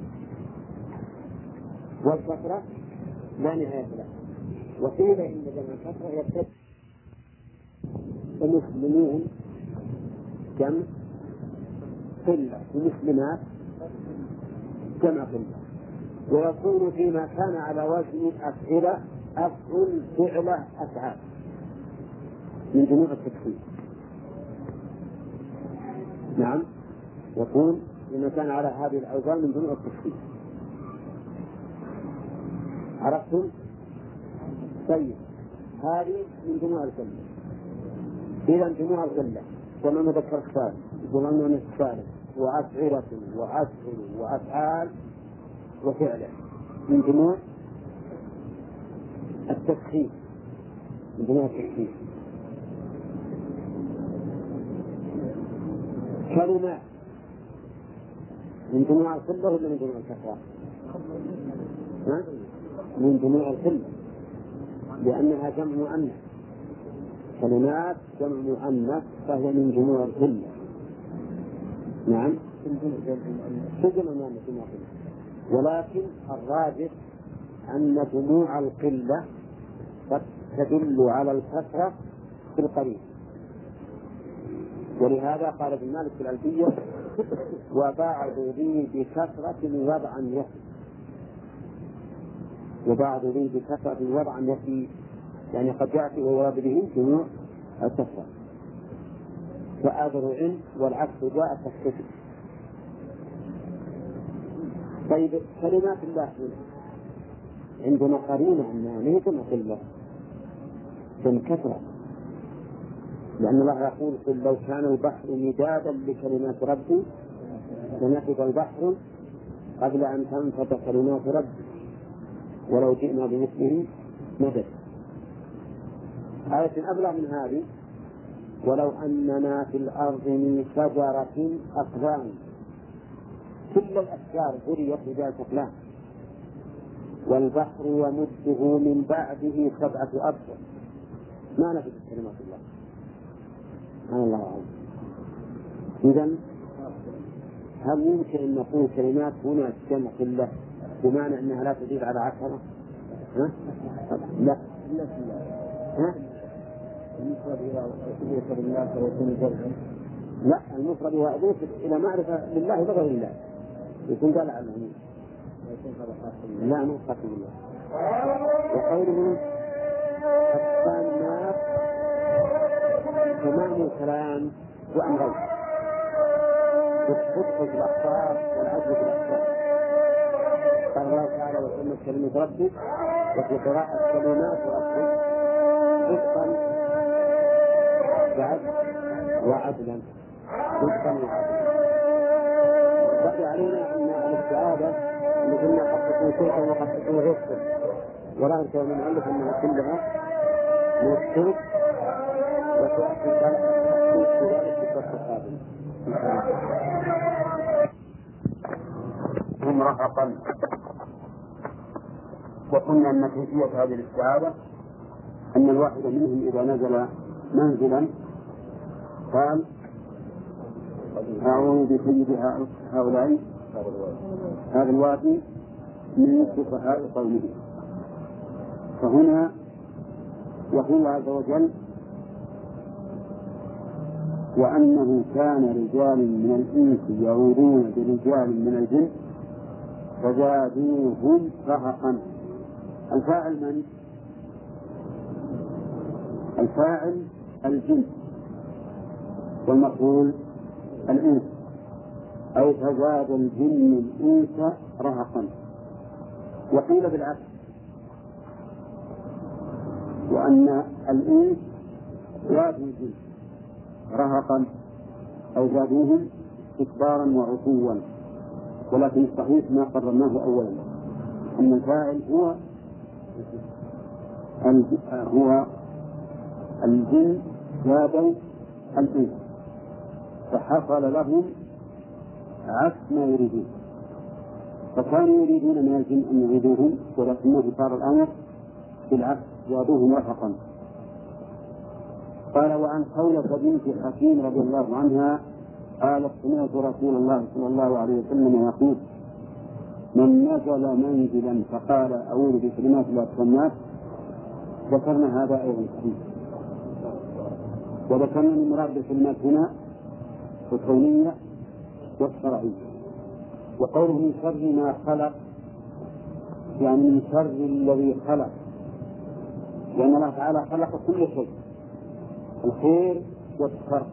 [SPEAKER 3] والكثرة لا نهاية له. وقيل إن جمع الكثرة يتفق المسلمين جمع قلة، المسلمات جمع قلة. ويكون فيما كان على وزن أفعلة أفعل فعلة أفعال من جموع التكفير. نعم، يكون فيما كان على هذه الأوزان من جموع التكفير. عرفتم؟ طيب، هذه من جموع القلة. إذا جموع القلة جمع مذكر سالم، جمع مؤنث سالم، وأفعلة وأفعل وأفعال وفعله من جموع التكفير، من جموع التكفير. كلمات من جموع القلة ولا من جموع الكثرة؟ من جموع القلة، لأنها جمع مؤنث. كلمات جمع مؤنث فهي من جموع القلة. نعم، شو جمع مؤنث؟ ولكن الراجح أن جموع القلة قد تدل على الكثرة في القليل. ولهذا قال ابن مالك في الألفية: وبعض لي بكثرة وضعا يفي. وبعض لي بكثرة وضعا يفي، يعني قد يأتي ويراد به جموع الكثرة كأذرع، والعكس جاء تخفيف. طيب، كلمات الله عندنا قرينة أنها ليه جمع قلة جمع كثرة، لأن الله يقول: قل لو كان البحر مدادا لكلمات ربي لنفد البحر قبل أن تنفد كلمات ربي ولو جئنا بمثله مدد. آية أبلغ من هذه: ولو أننا في الأرض من شجرة أقلام. كل الأشجار بنيت بذات أقلام، والبحر يمده من بعده سبعة أبحر. ما نفذت كلمات الله. سبحان الله العظيم. إذن هل يمكن أن نقول كلمات هنا جمع قلة بمعنى أنها لا تزيد على عشرة؟ ها؟ لا. ها؟ المفرد إذا أضيف لله فيكون جمعا. لا، المفرد إذا أضيف إلى معرفة لله بغير الله يكون دال على العموم. لا، مو خاص بالله. وقوله أقسام الناس تمام الكلام وأمرين: الصدق في الأخبار والعدل في الأخبار. قال الله تعالى: وسمت كلمة ربك، وفي قراءة كلمات ربك صدقا وعدلا. صدقا وعدلا. بقي علينا أن الاستعاذة أن كنا قد تكون شركا وقد تكون رزقا، ولا أنت من المؤلف أنها كلها من الشرك، وتؤتي ذلك في الدرس القادم. مرهقا. وقلنا أن كيفية هذه الاستعاذة أن الواحد منهم إذا نزل منزلا قال أعوذ بسيد هؤلاء هذا الوادي من سفهاء قومه. فهنا يقول عز وجل وأنه كان رجال من الإنس يعوذون برجال من الجن فزادوهم رهقا. الفاعل من؟ الفاعل الجن والمفعول الإنس، أي فزاد الجن الإنس رهقا. وقيل بالعكس وأن الإنس زادوا الجن رهقا أو زادوهم استكبارا وعتوا، ولكن الصحيح ما قررناه أولا أن الفاعل هو هو الجن زادوا الإنس، فحصل لهم عكس ما يريدون، فكانوا يريدون من الجن أن يعيدوهم ولكنه صار الأمر بالعكس زادوهم رهقا. قال وعن خولة بنت حكيم رضي الله عنها قالت سمعت رسول الله صلى الله عليه وسلم يقول من نزل منزلا فقال أعوذ بكلمات الله التامات. ذكرنا هذا أيضا صحيح، وذكرنا من مراد بالكلمات هنا الكونية والشرعية. وقوله من شر ما خلق يعني من شر الذي خلق، لأن الله تعالى خلق كل شيء الخير والشر،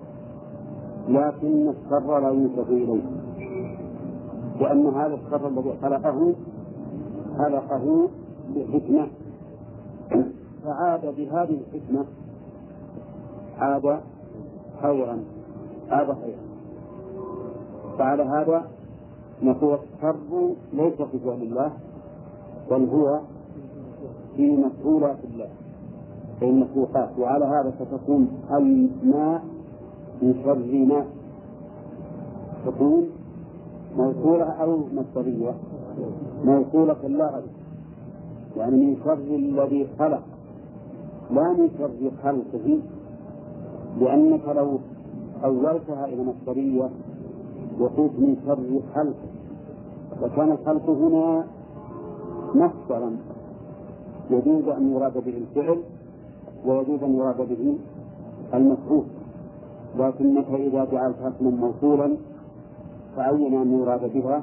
[SPEAKER 3] لكن الشر لا ينسب إليه، لأن هذا الشر الذي خلقه خلقه بحكمة، فعاد بهذه الحكمة عاد خيرا عاد خيرا. فعلى هذا نقول الشر ليس في فعل الله بل هو في مفعولات الله في المخلوقات. وعلى هذا ستكون الماء من شر ما تكون موصولة أو مصدرية موصولة اللغة، يعني من شر الذي خلق لا من شر خلقه، لأنك لو أولتها إلى مصدرية وقلت من شر خلقه وكان الخلق هنا مصدرا يجوز أن يراد به الفعل ويجوز أن يراد به المفعول، لكنك إذا جعلتها اسما موصولا فعين أن يراد بها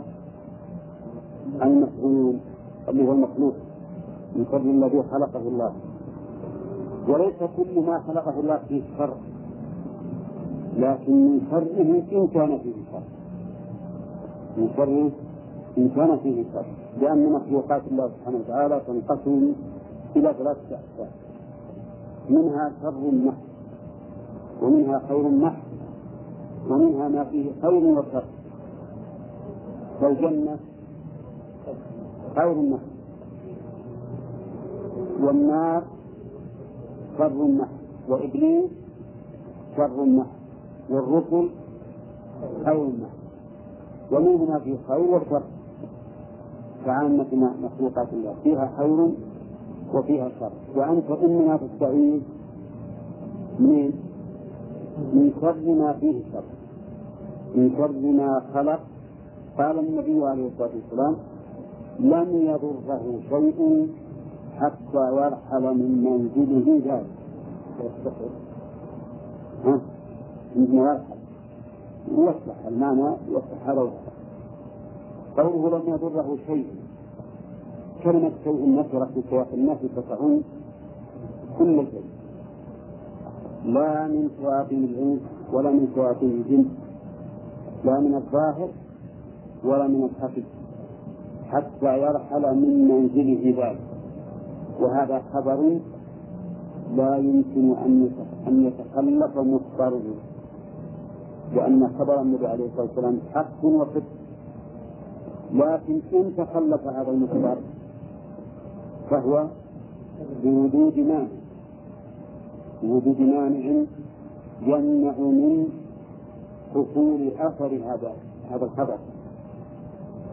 [SPEAKER 3] المفعول اللي هو المخلوق من شر الذي خلقه الله. وليس كل ما خلقه الله فيه شر، لكن من شره إن كان فيه شر من شره إن كان فيه شر، لأن مخلوقات الله سبحانه وتعالى تنقسم إلى ثلاثة أقسام، منها شر محض ومنها خير محض ومنها ما فيه خير وشر. فالجنة خير محض والنار شر محض وإبليس شر محض والرسل خير محض، ومنهما فيه خير وشر. فعامة مخلوقات الله فيها خير وفيها شر، وأنت إنما تستعيذ من من شر ما فيه شر من شر ما خلق. قال النبي عليه الصلاة والسلام لم يضره شيء حتى يرحل من منزله ذلك. ها من يرحل يصلح المعنى يصلح هذا. قوله لم يضره شيء، كلمة شيء نكرة في سياق الناس تتعم كل شيء، لا من شياطين الإنس ولا من شياطين الجن، لا من الظاهر ولا من الخفي، حتى يرحل من منزله ذلك. وهذا خبر لا يمكن أن يتخلف مضطر، لأن خبر النبي عليه الصلاة والسلام حق وصدق، لكن إن تخلف هذا المضطر فهو بوجود مانع بوجود مانع يمنع من حصول أثر هذا هذا الخبر.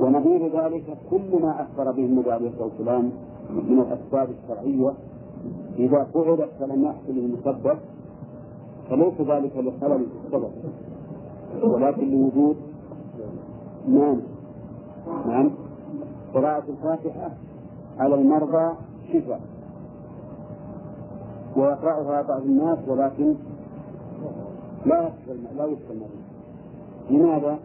[SPEAKER 3] ونظير ذلك كل ما أخبر به النبي عليه الصلاة والسلام من الأسباب الشرعية
[SPEAKER 1] إذا فعل فلم يحصل المسبب فليس ذلك لخلل السبب ولكن لوجود مانع. نعم. قراءة الفاتحة على المرضى شفاء ويقرأها بعض الناس ولكن لا يشفى لا يشفى المريض. لماذا؟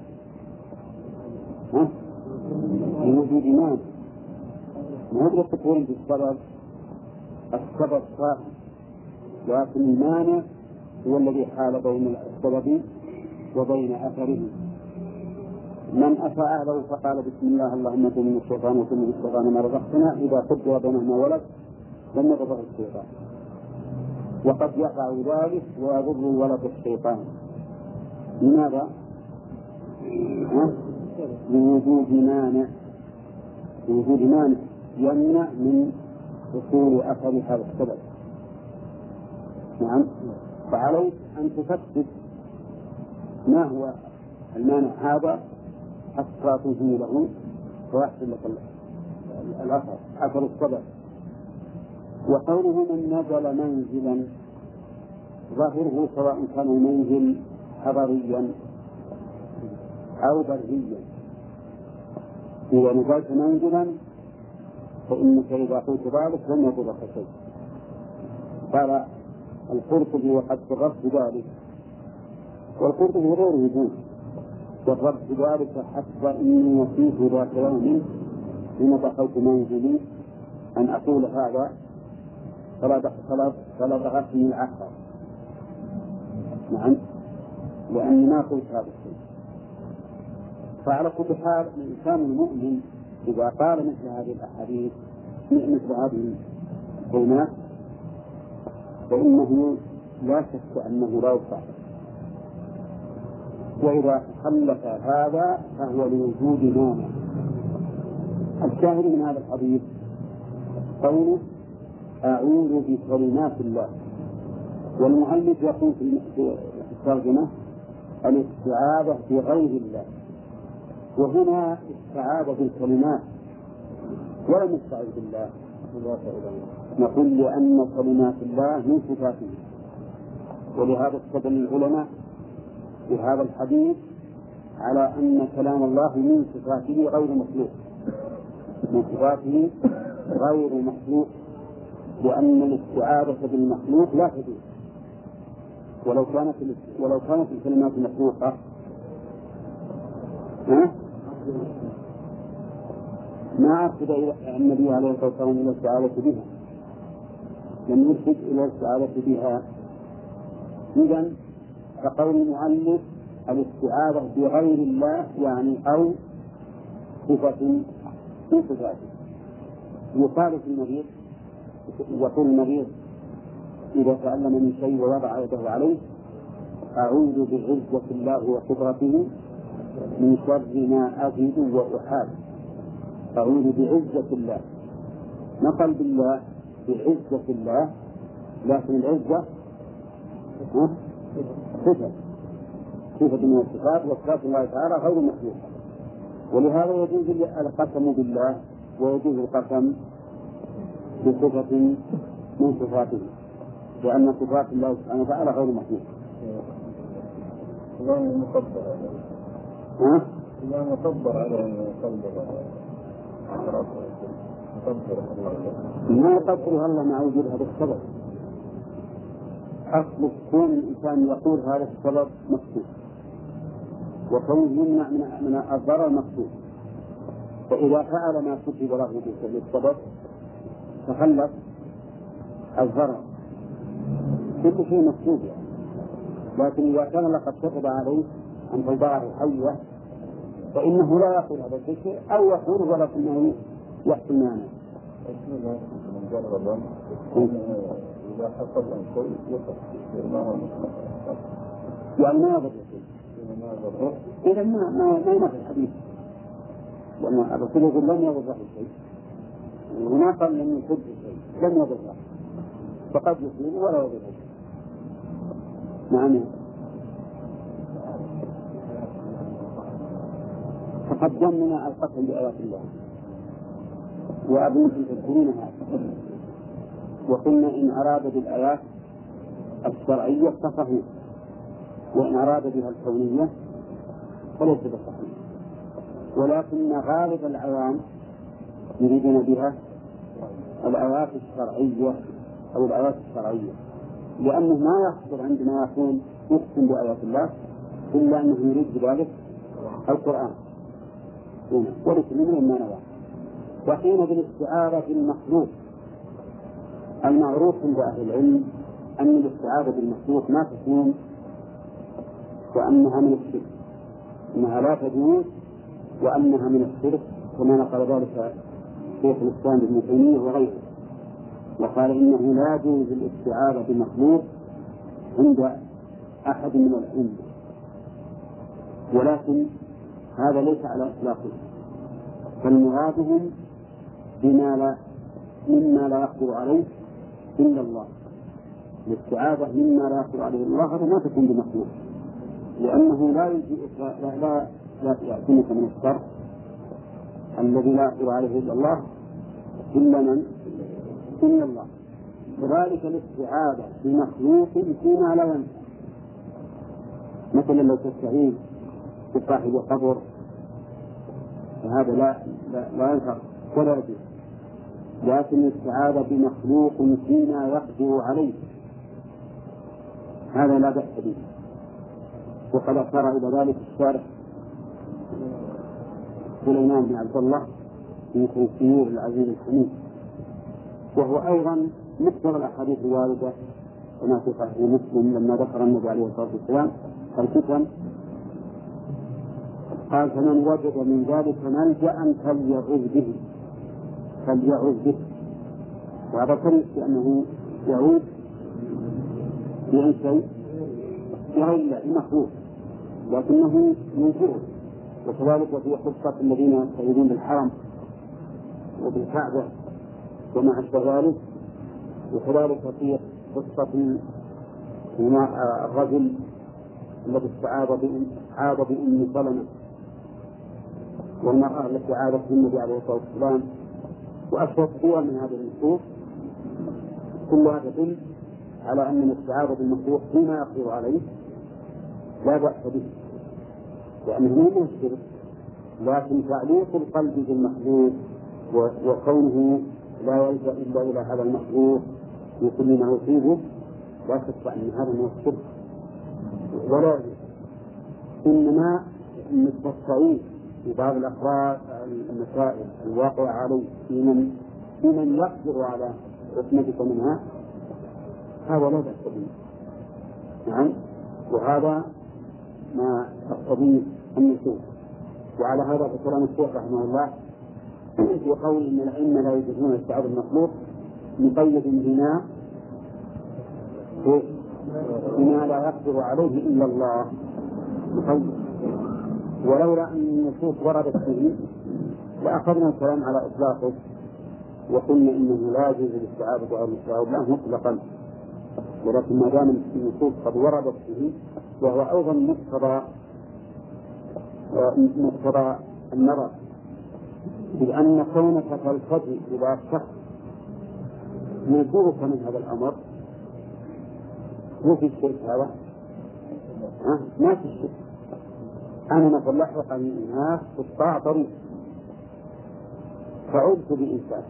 [SPEAKER 1] لوجود مانع. ما هو التكوين بالسبب، السبب صاحب لكن المانع هو الذي حال بين السبب وبين أثره. من أتى أهله فقال بسم الله اللهم اجعلني من الشيطان وكن من الشيطان ما رزقتنا إذا قدر بينهما ولد لم يضره الشيطان. وقد يقع ذلك ويضر ولد الشيطان. لماذا؟ لوجود مانع لوجود مانع يمنع من حصول أثر هذا السبب. نعم. فعليك أن تفتش ما هو المانع هذا حتى تزيله ويحصل لك الأثر أثر السبب. وقوله من نزل منزلا ظاهره سواء كان المنزل حضريا أو بريا. إذا نزلت منزلا فإنك إذا قلت ذلك لم يضرك شيء. قال القرطبي وقد جربت ذلك، والقرطبي غير وجود جربت ذلك حتى إني نسيت ذات يوم حين دخلت منزلي أن أقول هذا فلا ضغطني العقل. نعم. لأني ما قلت هذا الشيء. فعلى كل حال الإنسان المؤمن إذا قال مثل هذه الأحاديث مثل هذه الكلمات فإنه لا شك أنه لا يصح. وإذا خلف هذا فهو لوجود مانع. الشاهد من هذا الحديث قوله أعوذ بكلمات الله. والمؤلف يقول في الترجمة الاستعاذة بغير الله، وهنا استعاذة بالكلمات ولم يستعذ بالله. نقول لأن كلمات الله من صفاته، ولهذا استدل العلماء بهذا الحديث على أن كلام الله من صفاته غير مخلوق من صفاته غير مخلوق لأن الاستعاذة بالمخلوق لا تجوز. ولو كانت ولو كانت الكلمات مخلوقة ما أرشد النبي عليه الصلاة والسلام إلى الاستعاذة بها، لم يرشد إلى الاستعاذة بها. إذن فقول المؤلف الاستعاذة بغير الله يعني أو صفة من صفاته. يقال في المريض يقول المريض إذا تألم من شيء ووضع يده عليه أعوذ بعزة الله وقدرته من شر ما أجد وأحاذ. أعوذ بعزة الله، نقل بالله بعزة الله، لكن العزة صفة صفة من الصفات، وصفات الله تعالى غير مخلوقة. ولهذا يجوز القسم بالله ويجوز القسم بصفة من صفاته، لأن صفات الله سبحانه وتعالى غير مخلوقة.
[SPEAKER 2] لا مقدر
[SPEAKER 1] ها؟
[SPEAKER 2] لا مقدر على قلبه
[SPEAKER 1] ما يقدرها الله مع وجود هذا السبب. أصل كون الإنسان يقول هذا السبب مكتوب، وكونه يمنع من الضرر مكتوب. فإذا فعل ما كتب له بالسبب تخلف الضرر. كل شيء مكتوب يعني. لكن إذا كان لقد كتب عليه أن تضعه حية فإنه لا يقول هذا الشيء أو يقول ولكنه يحصل مانع.
[SPEAKER 2] إذا حصل شيء يصح
[SPEAKER 1] يعني ما يضر شيء. إذا ما ما ما ينفع الحديث، لأن الرسول يقول لم يضر شيء، هنا قال لم يصب شيء لم يضر، فقد يصيب ولا يضر شيء. نعم. تقدمنا القتل بآيات الله وأبنكم تذكرون هذا. وقلنا إن أراد بالآيات الشرعية فصحيح، وإن أراد بها الكونية فليس بصحيح، ولكن غالب العوام يريدون بها الآيات الشرعية أو الآيات الشرعية، لأنه ما يحصل عندما يكون يقسم بآيات الله إلا أنه يريد بذلك القرآن ولكل ما نوى. وحين بالاستعاذة بالمخلوق المعروف عند أهل العلم أن الاستعاذة بالمخلوق ما تكون وأنها من الشرك، أنها لا تجوز وأنها من الشرك، كما نقل ذلك شيخ الإسلام ابن تيمية وغيره، وقال إنه لا يجوز الاستعاذة بمخلوق عند أحد من الأئمة، ولكن هذا ليس على إطلاقه، فالمرادهم بما لا مما لا يقدر عليه إلا الله. الاستعاذة مما لا يقدر عليه الله هذا ما تكون بمخلوق، لأنه لا لا لا, لا يأتيك من الشر الذي لا يقدر عليه إلا الله إلا من إلا الله. وذلك الاستعاذة بمخلوق فيما لا ينفع، مثلا لو تستعين بصاحب القبر فهذا لا لا, لا ينفع ولا يجوز، لكن الاستعاذة بمخلوق فيما يقدر عليه هذا لا بأس به. وقد أشار إلى ذلك الشارح سليمان بن عبد الله في تفسير العزيز الحميد، وهو أيضا مقتضى الأحاديث الواردة كما في صحيح مسلم لما ذكر النبي عليه الصلاة والسلام الفتن قال فمن وجد من ذلك ملجأ فليعوذ به فليعوذ به، وهذا كريم لأنه يعود بأي شيء بغير الله المخلوق لكنه منكره. وكذلك في قصة الذين يستعيذون بالحرم وبالكعبة ومع ذلك، وكذلك في قصة الرجل الذي استعاذ بأم سلمة والمرأة التي عادت النبي عليه الصلاة والسلام وأشهر كثيرا من هذه النصوص كلها تدل على أن الاستعاذة بالمخلوق فيما يقدر عليه لا بأس به، لأنه مو الشرك، لكن تعليق القلب بالمخلوق وكونه لا يلجأ إلا إلى هذا المخلوق في كل ما يصيبه لا شك أن هذا من الشرك ولا يجوز. إنما التستعين في بعض الأخبار المسائل الواقع عليه في من في من يقدر على عصمتك منها هذا لا بأس به. نعم، وهذا ما تقتضيه النصوص. وعلى هذا فكلام الشيخ رحمه الله في قول إن الأئمة لا يجوزون الاستعاذة بالمخلوق مقيد بما بما لا يقدر عليه إلا الله مقيد، ولولا أن النصوص وردت فيه لأخذنا الكلام على إطلاقه وقلنا إنه لا يجوز الاستعاذة على الاستعاذة بالله مطلقا، ولكن ما دام النصوص قد وردت فيه وهو أيضا مقتضى مقتضى النظر، بأن كونك تلتجئ إلى شخص ينفرك من هذا الأمر هو في الشرك هذا أه؟ ما في الشرك. أنا مثلا لحقني الناس قطاع طريق فعدت بإنسان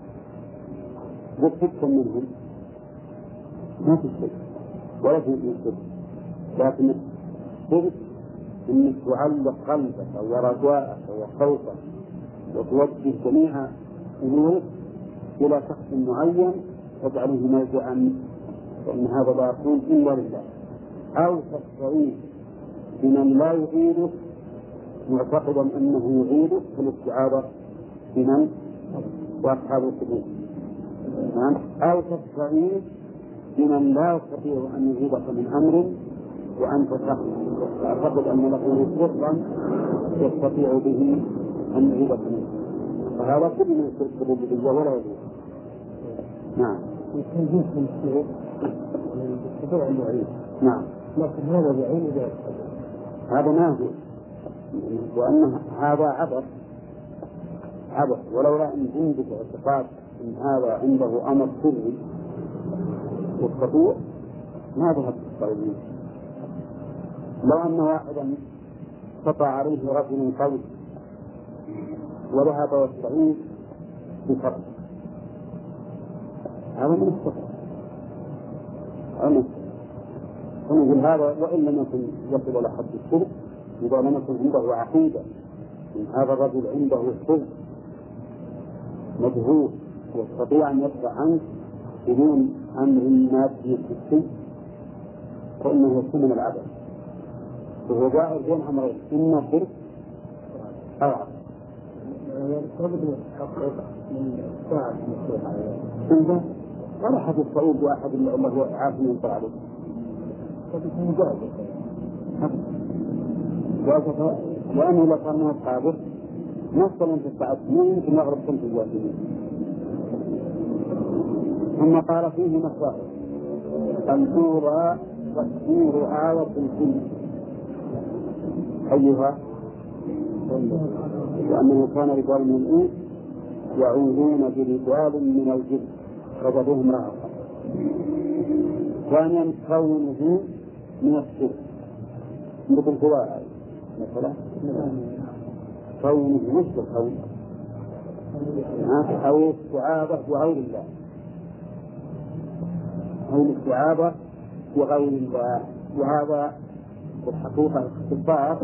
[SPEAKER 1] وكتبت منهم ما في الشرك ولا في الشرك، لكن الشرك إنك تعلق قلبك ورجاءك وخوفك وتوجه جميع أمورك إلى شخص معين تجعله ملجأ، فإن هذا لا يكون إلا لله. أو تستعين بمن لا يعيدك معتقدا أنه يعيدك في الاستعاذة بمن وأصحاب القبور، أو تستعين بمن لا يستطيع أن يعيدك من أمر وأنت تعتقد أن له سرا يستطيع به أن يعيدك منه، فهذا كل من الشرك بالربوبية ولا يجوز. نعم.
[SPEAKER 2] يمكن جزء من الشرك يستطيع أن يعيد.
[SPEAKER 1] نعم.
[SPEAKER 2] لكن هذا بعين ذلك
[SPEAKER 1] هذا ما هو، وأن هذا عبث عبث ولولا أن عندك اعتقاد أن هذا عنده أمر سري يستطيع ما ذهب الصعيدين. لو أن واحدا قطع عليه رجل قوي وذهب يستعيد بفرق هذا من السفر أمس ونقول هذا وإن لم يكن يصل إلى حد الشرك إذا لم يكن عنده عقيدة من هذا الرجل عنده سر مجهول يستطيع أن يدفع عنه بدون أمر مادي حسي فإنه يكون من العبث وهو جائر بين أمرين إما الشرك أو عبث. إذا ولا حد الصعود واحد إلا الله عارف من طالب فبيكون جائز لأنه لو كان من القادر نصلا في الساعة ما يمكن يغرب خمس الواجبين. ثم قال فيه مصدر الأولى تكثير آية الكل أيها وأنه كان رجال من الإنس يعودون برجال من الجن فجدوهم رهقا. ثانيا كونه من الشرك مثل هواء مثلا كونه مش الكون أو الاستعاذة وغير الله أو الاستعاذة وغير الله. وهذا في الحقيقة اختصار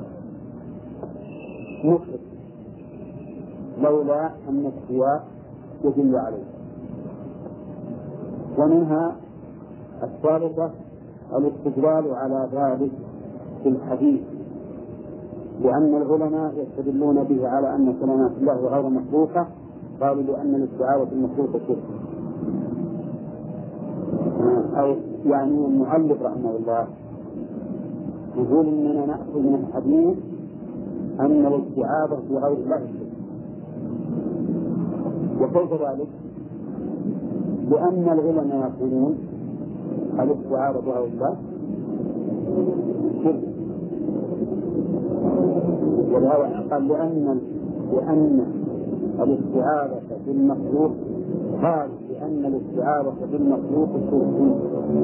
[SPEAKER 1] مفرد لولا أن السياق يدل عليه. ومنها الثالثة الاستدلال على ذلك في الحديث لأن العلماء يستدلون به على أن كلمات الله غير مخلوقة قالوا لأن الاستعاذة المخلوقة شرك. أو يعني المؤلف رحمه الله يقول إننا نأخذ من الحديث أن الاستعاذة بغير الله شرك. وكيف ذلك؟ لأن العلماء يقولون الاستعاذة بغير الله شرك ولهذا قال لأن لأن الاستعاذة بالمخلوق قال لأن الاستعاذة بالمخلوق شرك.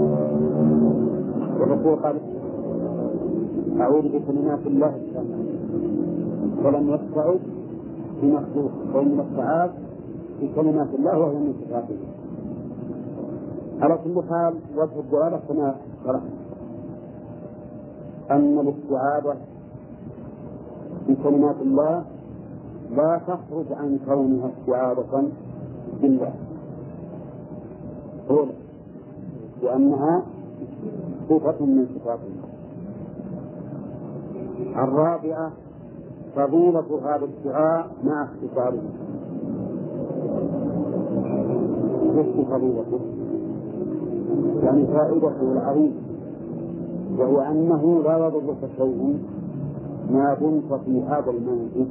[SPEAKER 1] والرسول قال أعوذ بكلمات الله التامة ولم يستعذ بمخلوق وإنما استعاذ بكلمات الله وهي من صفاته. على كل حال وجه الدلالة كما شرحنا أن الاستعاذة بكلمات الله لا تخرج عن كونها استعاذة بالله أولا لأنها صفة من صفاته. الرابعة فضيلة هذا الدعاء مع اختصاره. وش فضيلته؟ يعني فائدته العظيمة وهو أنه لا يضرك شيء ما دمت في هذا المنزل.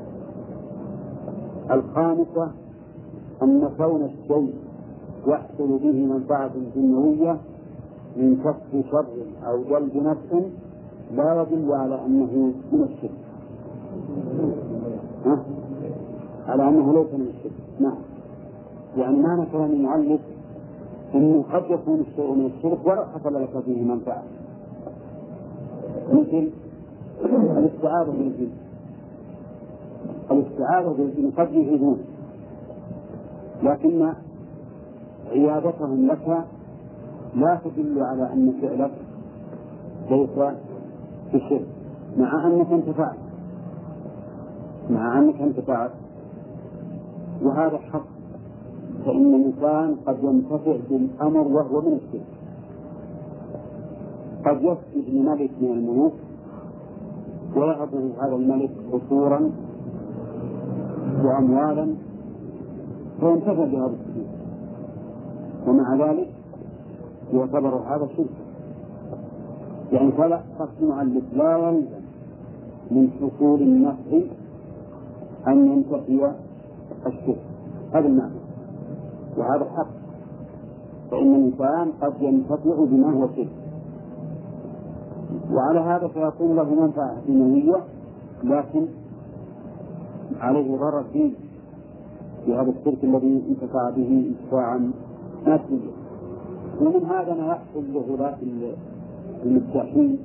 [SPEAKER 1] الخامسة أن كون الشيء يحصل به منفعة دنيوية من كف شر أو جلب نفس لا يدل على أنه من الشرك على أنه ليس من الشرك. نعم يعني معنى كلام المؤلف أنه قد يكون الشيء من الشرك ولا حصل لك فيه منفعة مثل الاستعاذة بالجن. الاستعاذة بالجن قد يعيدون لكن عيادتهم لك لا تدل على أن فعلك ليس في الشرك مع أنك انتفعت مع أنك انتفعت وهذا حق. فإن الإنسان قد ينتفع بالأمر وهو من الشرك. قد يسجد لملك من الملوك ويعطيه هذا الملك قصورا وأموالا فينتفع بهذا الشرك ومع ذلك يعتبر هذا شرك. يعني فلا قصد المؤلف لا يلزم من حصول النفع أن ينتفي الشرك. هذا المعنى وهذا حق. فإن الإنسان قد ينتفع بما هو شرك وعلى هذا فيكون له منفعة دنيوية لكن عليه ضرر فيه بهذا الشرك الذي انتفع به انتفاعا ماديا. ومن هذا ما يحصل لغلاة المداحين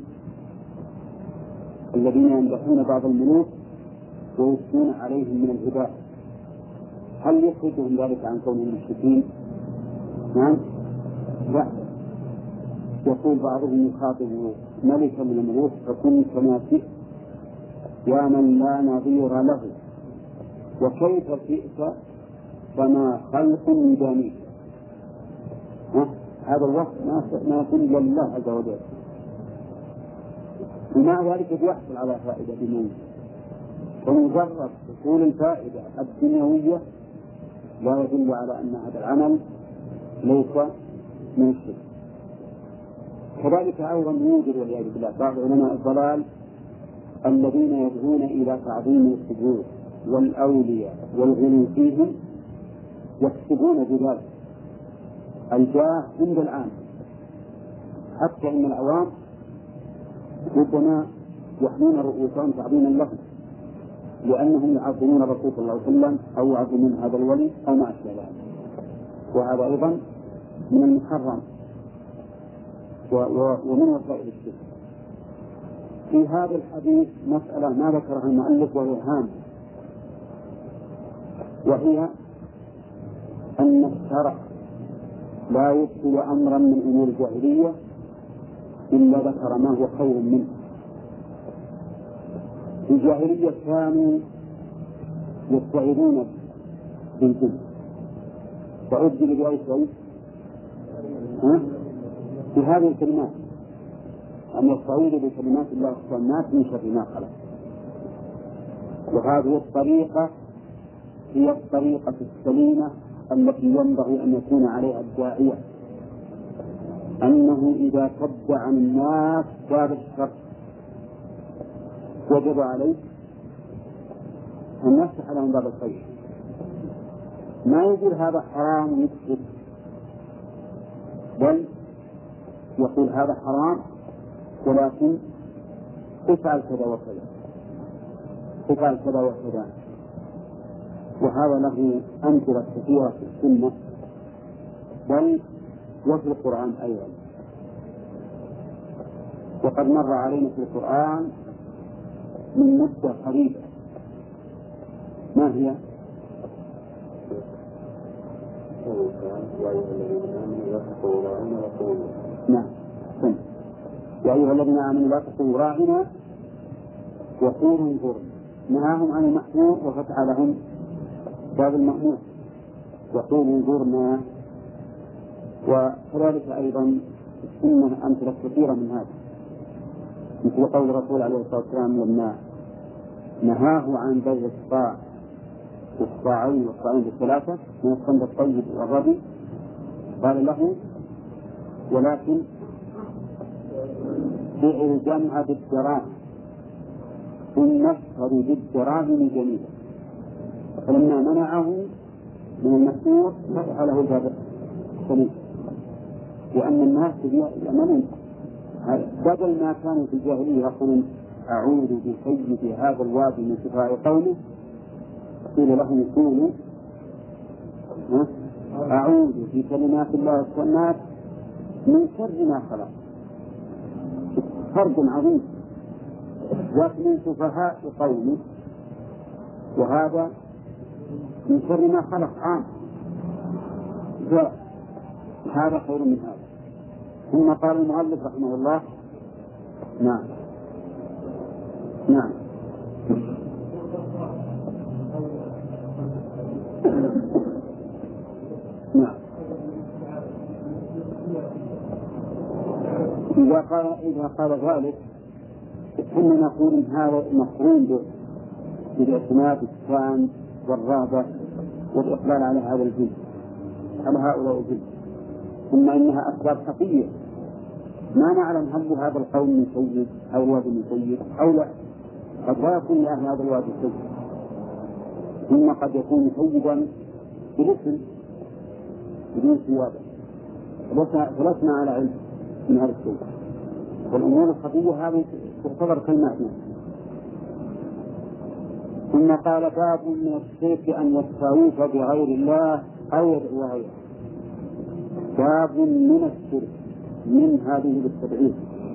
[SPEAKER 1] الذين يمدحون بعض الملوك ويثنون عليهم من الهداء، هل يخرجهم ذلك عن كونهم مشركين؟ نعم، لا. يقول بعضهم يخاطب ملكا من الملوك: فكن كما شئت يا من لا نظير له، وكيف شئت فما خلق يدانيك. هذا الوقت ما يكون إلا لله عز وجل، ومع ذلك يحصل على فائدة دنيوية، ومجرد حصول الفائدة الدنيوية لا يدل على أن هذا العمل ليس من الشرك. كذلك أيضا يوجد والعياذ بالله بعض علماء الضلال الذين يدعون إلى تعظيم القبور والأولياء والغلو فيهم، يكسبون بذلك الجاه عند العام، حتى إن العوام ربما يحمون رؤوسهم تعظيما لهم لأنهم يعظمون الرسول صلى الله عليه وسلم أو يعظمون هذا الولي أو ما أشبه ذلك، وهذا أيضا من المحرم ومن وسائل الشرك. في هذا الحديث مسألة ما ذكرها المؤلف وهي هامة، وهي أن الشرع لا يبطل أمرا من أمور الجاهلية إلا ذكر ما هو خير منه. في الجاهلية كانوا يستعيذون بالجن، فعجل بأي شيء في هذه الكلمات، أن يستعيذ بكلمات الله التامات من شر ما خلق. وهذه الطريقة هي الطريقة السليمة التي ينبغي أن يكون عليها الداعية، أنه إذا صد عن الناس باب الشر وجب عليه أن يفتح لهم باب الخير. ما يقول هذا حرام يسكت، بل يقول هذا حرام ولكن افعل كذا وكذا، افعل كذا وكذا. وهذا له أمثلة كثيرة في السنة بل وفي القرآن أيضا. وقد مر علينا في القرآن من مدة قريبة. ما هي؟ نعم، يا أيها الذين آمنوا لا تقولوا راعنا وقولوا انظرنا. نهاهم عن المحظور وفتح لهم باب المأمور وقولوا انظرنا. وكذلك أيضا السنة أمثلة كثيرة من هذا، مثل قول الرسول عليه الصلاة والسلام لما نهاه عن بيع الصاع والصاعين والصاعين بالثلاثة من الخمر الطيب والربي، قال له: ولكن بيع الجمع بالدراهم ثم اشتري بالدراهم جميلة. فلما منعه من المسؤول فتح له الباب السليم، لأن الناس يأمنون. بدل ما كانوا في الجاهلية يقولون أعوذ بسيد هذا الوادي من سفهاء قومه، قيل لهم يقولوا أعوذ بكلمات الله التامات من شر ما خلق. فرق عظيم، ومن سفهاء قومه، وهذا من شر ما خلق عام، هذا خير من هذا. ثم قال المؤلف رحمه الله: نعم نعم نعم إذا قال إذا قال ذلك ثم نقول إن هذا مقرون بالاعتماد التام والرغبة والإقبال على هذا الجنس، على هؤلاء الجنس، ثم إنها أسباب خفية ما نعلم هل هذا القوم من سيد أو الوادي من سيد أو لا. قد لا يكون لأهل هذا الوادي سيد، ثم قد يكون سيدا بالاسم بدون سيادة، فلسنا على علم من هذا السيد. والأمور الخفية هذه تعتبر كلماتنا. ثم قال: باب من الشرك أن يستعوذ بغير الله أو يدعو غيره. باب من الشرك من هذه بالتبعيد،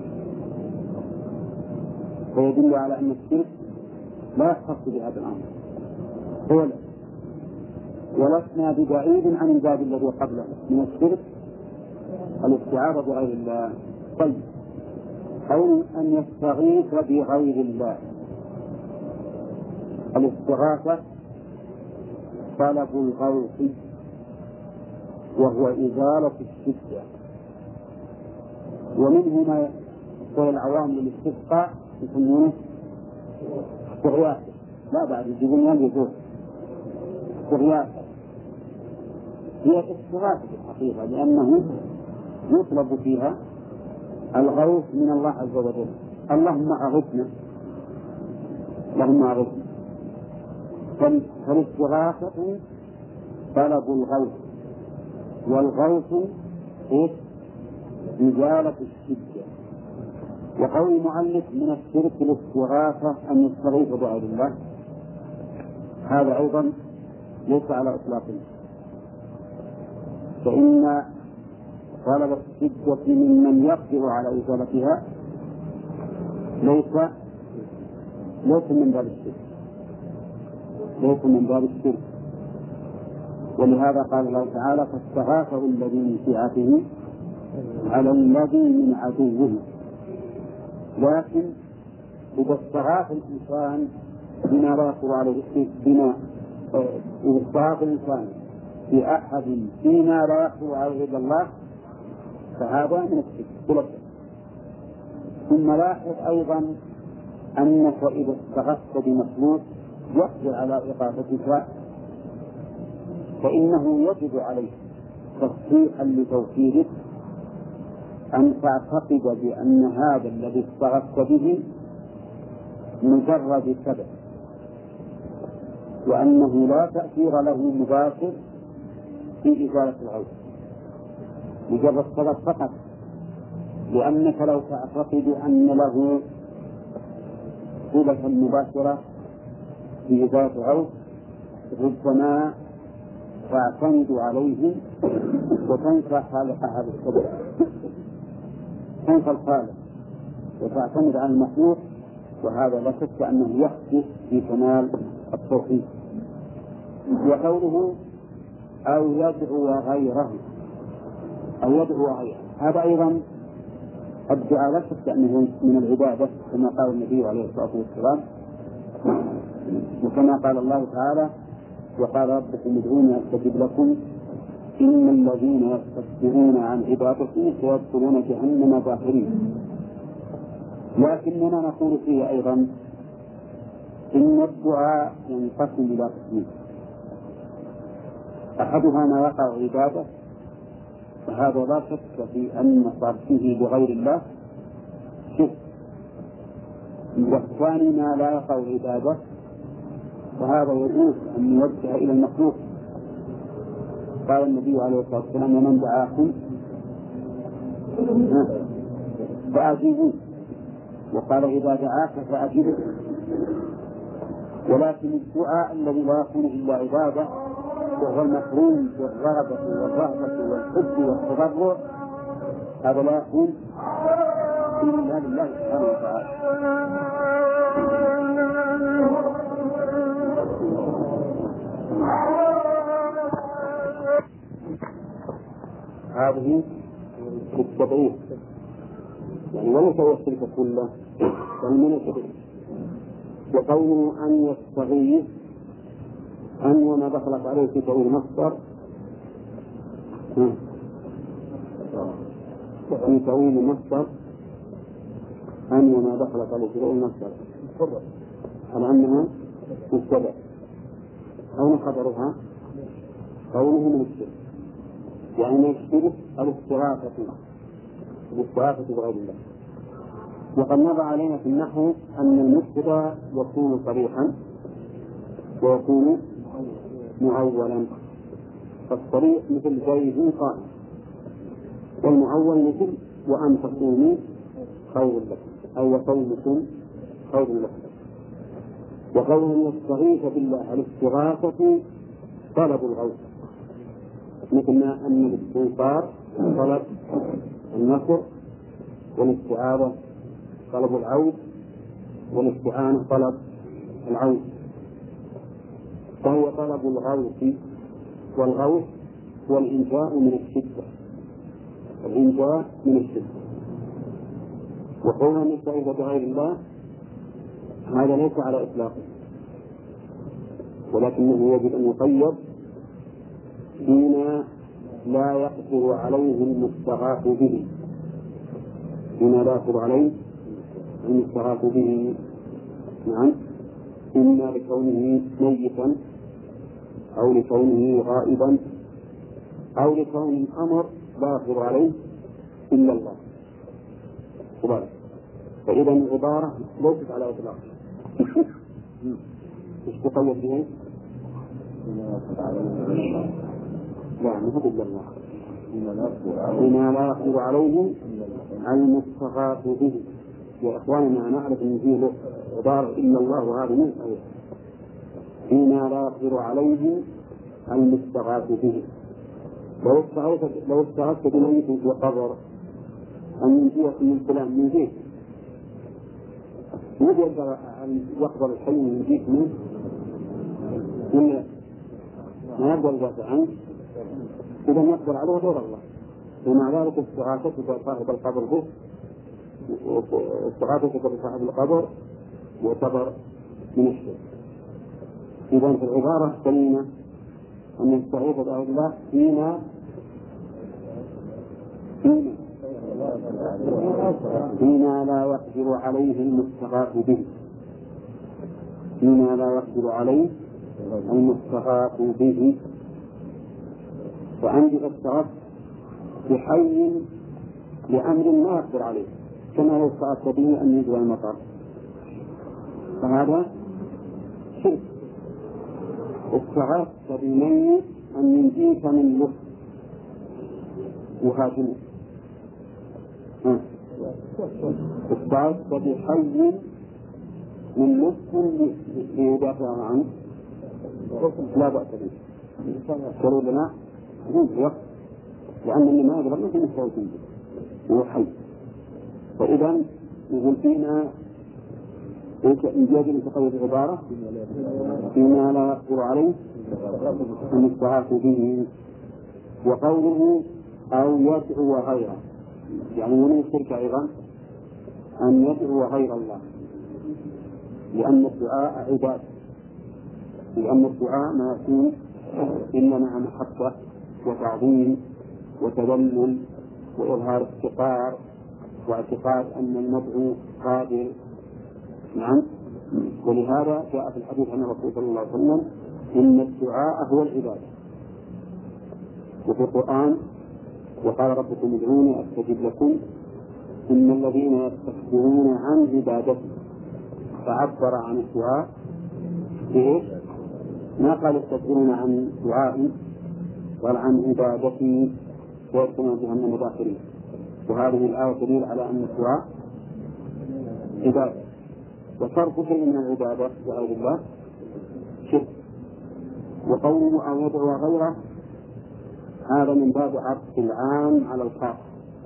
[SPEAKER 1] ويدل على أن الشرك لا يختص بهذا الأمر. قول ولسنا ببعيد عن الباب الذي قبله من الشرك الاستعاذة بغير الله. طيب أو أن يستغيث بغير الله. الاستغاثة طلب الغوث وهو إزالة الشدة، ومنه ما يقول العوام للاستسقاء يسمونه استغياث، لا بعد يجيبون يجوز استغياث. هي استغاثة في الحقيقة لأنه يطلب فيها الغوث من الله عز وجل. اللهم أغثنا اللهم أغثنا. فالاستغاثة طلب الغوث، والغوث إيه؟ إزالة الشدة. وقول المؤلف من الشرك الاستغاثة أن يستغيث بغير الله، هذا أيضا ليس على إطلاقه، فإن طلب الشدة ممن يقدر على إزالتها ليس ليس من باب الشرك ليس من باب الشرك ولهذا قال الله تعالى فاستغاثه الذي من شيعته على الذي من عدوه. لكن إذا استغاث الإنسان بما لا يقدر عليه بما إذا استغاث الإنسان بأحد فيما لا يقدر عليه إلا الله فهذا من الشرك بلا شك. ثم لاحظ أيضا أنك إذا استغثت بمخلوق يقدر على إغاثتك فإنه يجب عليك تصحيحا لتوحيدك أن تعتقد بأن هذا الذي استغثت به مجرد سبب، وأنه لا تأثير له مباشر في إزالة الغوث، مجرد سبب فقط. لأنك لو تعتقد أن له صلة مباشرة في إزالة الغوث ربما تعتمد عليه وتنسى خالق هذا السبب، تنسى الخالق وتعتمد على المخلوق، وهذا لا شك أنه يخطئ في كمال التوحيد. وقوله أو يدعو غيره أو يدعو غيره هذا أيضا الدعاء لا شك أنه من العبادة كما قال النبي عليه الصلاة والسلام، وكما قال الله تعالى وقال ربكم ادعوني أستجب لكم إن الذين يستكبرون عن عبادتي سيدخلون جهنم داخرين. لكننا نقول فيه أيضا إن الدعاء ينقسم إلى قسمين، أحدها ما يقع عبادة فهذا لا شك في أن صرفه بغير الله شرك، والثاني ما لا يقع عبادة فهذا يجوز أن يوجه إلى المخلوق. قال النبي عليه الصلاة والسلام ومن دعاكم فأجيبوه، وقال إذا دعاك فأجيبه. ولكن الدعاء الذي لا يكون إلا عبادة وهو المقرون بالرغبة والرهبة والحب والتضرع هذا لا يكون إلا لله سبحانه وتعالى. هذه التبعيد يعني وليس هو الشرك كله بل من الشرك. وقوله أن يستغيث أن وما دخلت عليه في تأويل مصدر في تأويل مصدر أن وما دخلت عليه في تأويل مصدر على أنها مبتدأ أو خبرها قوله من الشرك يعني من الشرك الاستغاثة الاستغاثة بغير الله. وقد مضى علينا في النحو أن المبتدأ يكون صريحا ويكون معولا، فالصريح مثل زيد قائم، والمعول مثل وأن تصوموا خير لكم أو وصومكم خير لكم. وقوله يستغيث بالله الاستغاثة طلب الغوث،
[SPEAKER 3] مثل ما أن الاستنصار طلب النصر، والاستعاذة طلب العون، والاستعانة طلب العون، فهو طلب الغوث، والغوث هو الإنجاء من الشدة، الإنجاء من الشدة. وقولنا نستعيذ بغير الله هذا ليس على إطلاقه، ولكنه يجب أن يقيد فيما لا يقدر عليه المستغاث به، فيما لا يقدر عليه المستغاث به، نعم، إما لكونه ميتا أو لكونه غائبا أو لكون الأمر لا يقدر عليه إلا الله سبحانه. فإذا العبارة ليست على إطلاق. إيش تقيد به؟ لا نهد إلا الله، بما لا يقدر عليه المستغاث به. يا إخواننا نعرف أن فيه عبارة إلا الله وهذا من صحيح، بما لا يقدر عليه المستغاث به. لو استغاثت لو استغاثت بميت في قبر أن ينجيك من فلان من جيت ما يقدر أن يقبل الحي من ينجيك منه، ما يقدر يدافع عنه، إذا يقدر عليه غير الله. ومع ذلك استغاثتك بصاحب القبر به، استغاثتك بصاحب القبر يعتبر من الشرك. إذا في العبارة السليمة أن يستعيذ بغير الله فيما فيما فيما لا يقدر عليه المستغاث به، فيما لا يقدر عليه المستغاث به. وعندي استغاث بحي لأمر ما يقدر عليه، كما لو استغاث به أن يجري المطر، فهذا شرك. استغاثت بميت أن ينجيك من لص يهاجمك، استغاثت بحي من لص ليدافع عنه لا بأس به. قالوا لنا يوجد، لأن اللي ما يقدر مثل مستوى هو حي. فإذا يقول فينا يجب أن تقوي العبارة فيما لا يقدر عليه المستغاث به. وقوله أو يدعو غيره، يعني من الشرك أيضا أن يدعو غير الله، لأن الدعاء عبادة، لأن الدعاء ما يكون إلا مع محبة وتعظيم وتذلل وإظهار افتقار واعتقاد أن المدعو قادر. نعم، ولهذا جاء في الحديث عن الرسول صلى الله عليه وسلم إن الدعاء هو العبادة. وفي القرآن وقال ربكم ادعوني أستجب لكم إن الذين يستكبرون عن عبادتي، فعبر عن الدعاء بإيش؟ ما قال يستكبرون عن دعائي، قال عن عبادتي ويكون جهنم داخلين. وهذه الآية دليل على أن الدعاء عبادة، وصرف شيء من العبادة لغير الله شرك. وقوله أو يدعو غيره هذا من باب عطف العام على الخاص،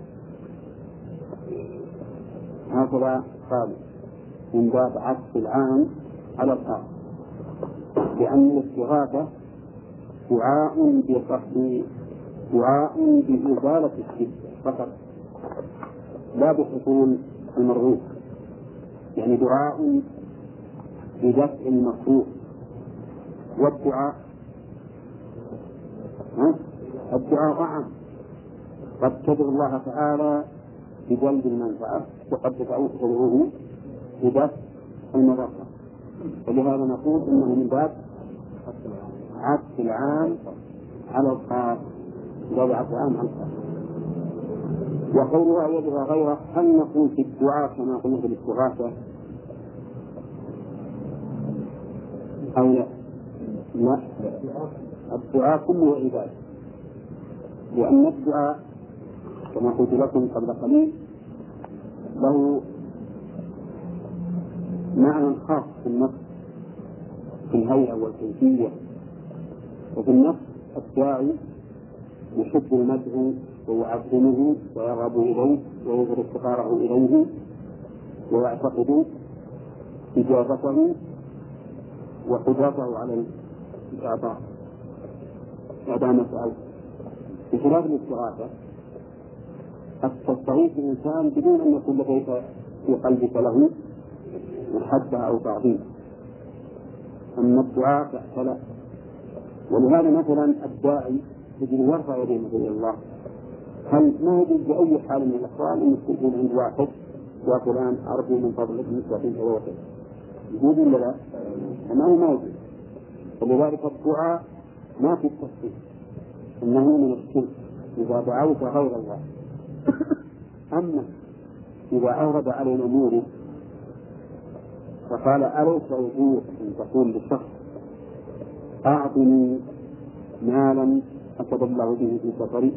[SPEAKER 3] هكذا قال من باب عطف العام على الخاص، لأن الاستغاثة دعاء بقصد دعاء بإزالة الشرك فقط لا بحصول المرغوب، يعني دعاء بدفع المخلوق. والدعاء الدعاء أعم، قد تدعو الله تعالى بجلب المنفعة وقد تدعوه بدفع المضرة، ولهذا نقول إنه من باب عطف العام على الخاص، باب عطف العام على الخاص. وقولها يدعو غيره، هل نقول في الدعاء كما قلنا في الاستغاثة أو لا؟ لا، الدعاء كله عبادة، لأن الدعاء كما قلت لكم قبل قليل له معنى خاص في النفس في الهيئة والكيفية. وفي النفس الداعي يحب المدعو ويعظمه ويرغب إليه ويظهر افتقاره إليه ويعتقد إجابته وقدرته على الإعطاء إعطاء مسألة. بخلاف الاستغاثة تستغيث الإنسان بدون أن يكون لديك في قلبك له محبة أو تعظيم، أما الدعاء فاحتلى. ولهذا مثلا الداعي يجب يرفع يديه إلى الله، هل ما يجوز بأي حال من الأحوال أن تكون عند واحد يا فلان أرجو من فضلك مثل كذا وكذا، يجوز ولا لا؟ ما هو ما يجوز. ولذلك الدعاء ما في التصديق، إنه من الشرك إذا دعوت غير الله. أما إذا أورد علينا مورد فقال أليس يجوز أن تقول للشخص أعطني مالا أتبلغ به في سفري،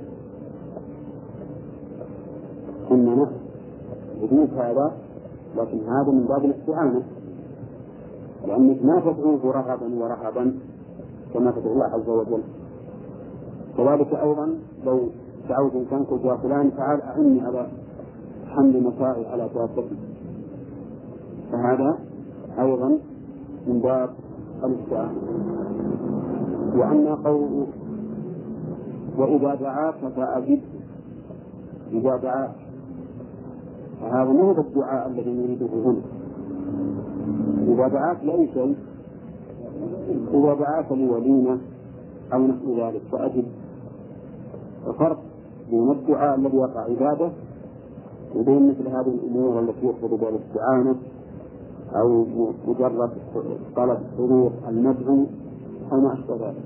[SPEAKER 3] قلنا نعم يجوز هذا، لكن هذا من باب الاستعانة، لأنك ما تدعوه رغبا ورهبا كما تدعو الله عز وجل. كذلك أيضا لو دعوت إنسان قلت يا فلان تعال أعني على حمل متاعي على دابتي، فهذا أيضا من باب الاستعانة. وأما قوله وإذا دعاك فأجب، إذا دعاك فهذا ما هو الدعاء الذي نريده هنا. إذا دعاك لأي شيء، إذا دعاك لوليمة أو نحو ذلك فأجب. الفرق بين الدعاء الذي يقع عبادة وبين مثل هذه الأمور التي يقصد بها الاستعانة أو مجرد طلب حضور المدعو أو ما أشبه ذلك.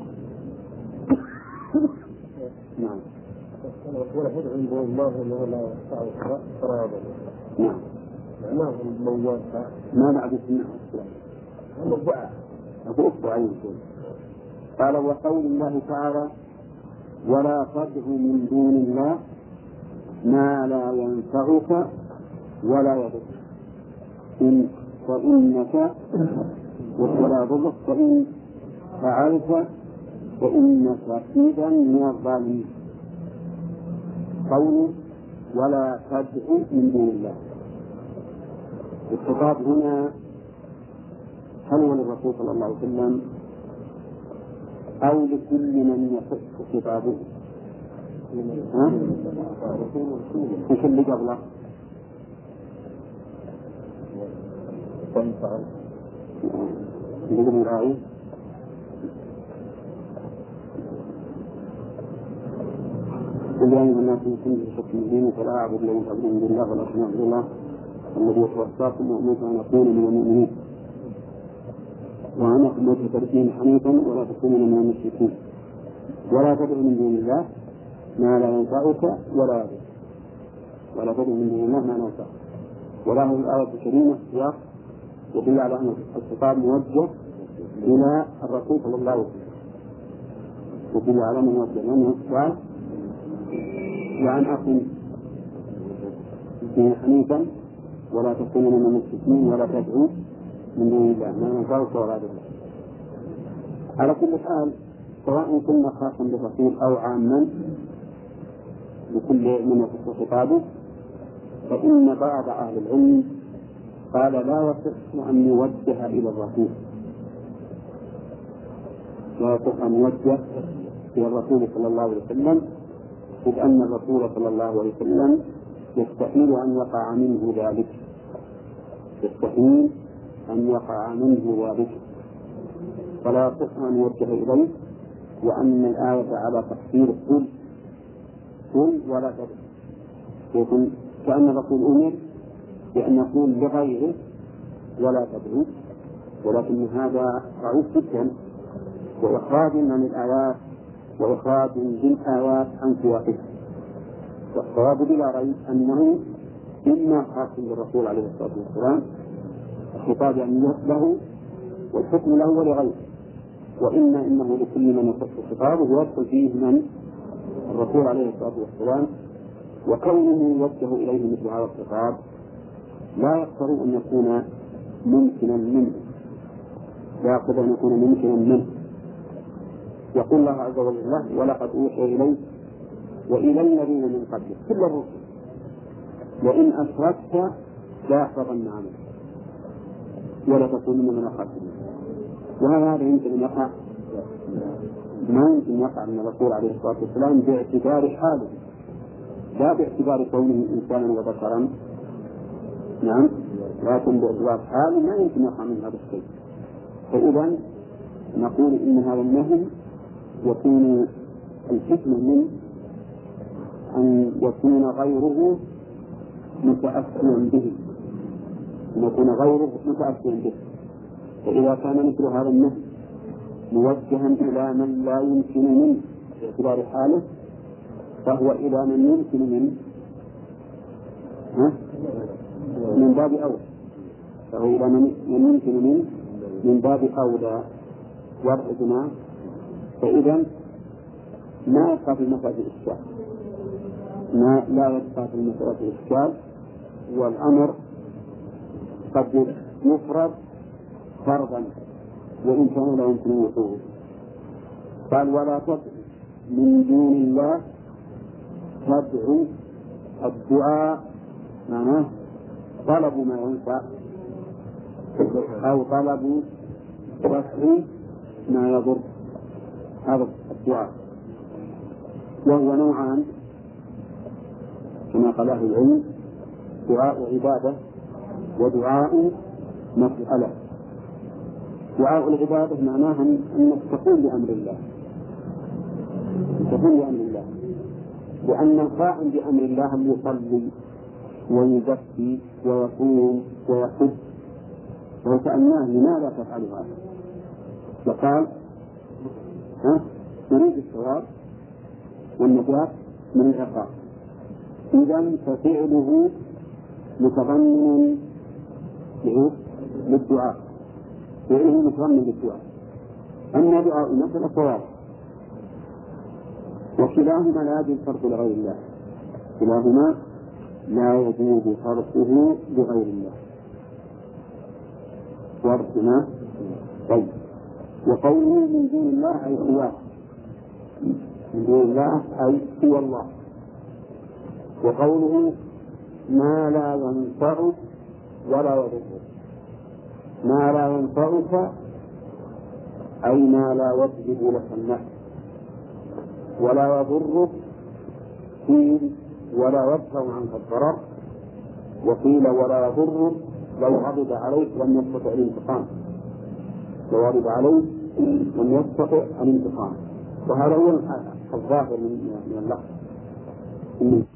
[SPEAKER 3] نعم.
[SPEAKER 2] ولا يدعو عند الله أنه لا يستطيع قرابة.
[SPEAKER 3] نعم.
[SPEAKER 2] معناه المواساة.
[SPEAKER 3] ما نعرف منه.
[SPEAKER 2] هذا الدعاء.
[SPEAKER 3] أقول أعين قال وقول الله تعالى ولا تدع من دون الله ما لا ينفعك ولا يضرك إن فإنك ولا يضرك فإن فعلت فإنك إذا من الظالمين. قول ولا تدع من دون الله، الخطاب هنا هل هو للرسول صلى الله عليه وسلم أو لكل من يخص خطابه؟ ها؟ وش اللي قبله؟ اللي قبل رأيه قل يا أيها الناس إن كنتم تشركون من ديني فلا أعبد الذين تعبدون من دون الله ولكن أعبد الله الذي يتوفاكم وأمرت أن أكون من المؤمنين وأنا أمرت تركين حنيفا ولا تكونوا من المشركين ولا تدعوا من دون الله ما لا ينفعك ولا يضرك ولا تدعوا من دون الله ما لا ينفعك. وله الآية الكريمة سياق يدل على أن الخطاب موجه إلى الرسول صلى الله عليه وسلم، يدل على من موجه لأنه قال وأن أكن حنيفا ولا تكونوا من المشركين ولا تدعوا من دون الله ما ينفعك ولا يضرك. على كل حال سواء كنا خاصا بالرسول أو عاما لكل من يخص خطابه، فإن بعض أهل العلم قال لا يصح أن يوجه إلى الرسول، لا يصح أن يوجه إلى الرسول صلى الله عليه وسلم، إذ أن الرسول صلى الله عليه وسلم يستحيل أن يقع منه ذلك، يستحيل أن يقع منه ذلك، فلا يصح أن يوجه إليه. وأن الآية على تفسير قل قل ولا تدع، يقول كأن الرسول أمر بأن يقول لغيره ولا تدعو، ولكن هذا ضعيف جدا وإخراج عن الآيات وإخراج بالآيات عن سياقها. والصواب بلا ريب أنه إما خاص بالرسول عليه الصلاة والسلام الخطاب أن له والحكم له ولغيره، وإما إنه لكل من يخص خطابه يدخل فيه من الرسول عليه الصلاة والسلام. وكونه يوجه إليه مثل هذا الخطاب لا يقتضي أن يكون ممكنا منه، لا يقتضي أن يكون ممكنا منه. يقول الله عز وجل ولقد أوحي إليك
[SPEAKER 1] وإلى الذين من قبلك كل الرسل وإن أشركت لا يحبطن عملك ولا تكونن من الخاسرين. وهذا يمكن أن يقع ما يمكن يقع من الرسول عليه الصلاة والسلام باعتبار حاله لا باعتبار كونه إنسانا وبشرا، نعم، لكن باعتبار حاله ما يمكن يقع من هذا الشيء. فإذا نقول إن هذا النهي يكون الحكمة من أن يكون غيره متأثرا به، أن يكون غيره متأثرا به. فإذا كان مثل هذا النهي موجها إلى من لا يمكن منه باعتبار حاله فهو إلى من يمكن منه من باب أولى، فهو إلى من يمكن منه من باب أولى وضعنا. فإذا ما يبقى في المسألة الإشكال، ما لا يبقى في المسألة الإشكال، والأمر قد يفرض فرضا وإن كان لا يمكن وقوعه. قال ولا تدع من دون الله، تدعو الدعاء معناه طلب ما ينفع أو طلب رفع ما يضر، هذا الدعاء. وهو نوعان كما قال أهل العلم: دعاء عبادة ودعاء مسألة. دعاء العبادة معناه أنك تقول بأمر الله، تقول بأمر الله، لأن القائم بأمر الله أن يصلي ويزكي ويصوم ويحج، لو سألناه لماذا تفعل هذا فقال ها تريد الثواب والنجاة من العقاب. إذن ففعله متضمن للدعاء، فعله متضمن للدعاء. أما دعاء المسألة ثواب، وكلاهما لا يجوز صرفه لغير الله، كلاهما لا يجوز صرفه لغير الله. ورثنا طيب. وقوله من دون الله أي الله، من دون الله أي هو الله. وقوله ما لا ينفع ولا يضر، ما لا ينفعك أي ما لا يجلب لك النفع، ولا يضرك قيل ولا يدفع عنك الضرر، وقيل ولا يضرك لو غضب عليك لم يستطع الانتقام، لو غضب عليك لم يستطع الانتقام. وهذا هو الظاهر من اللفظ.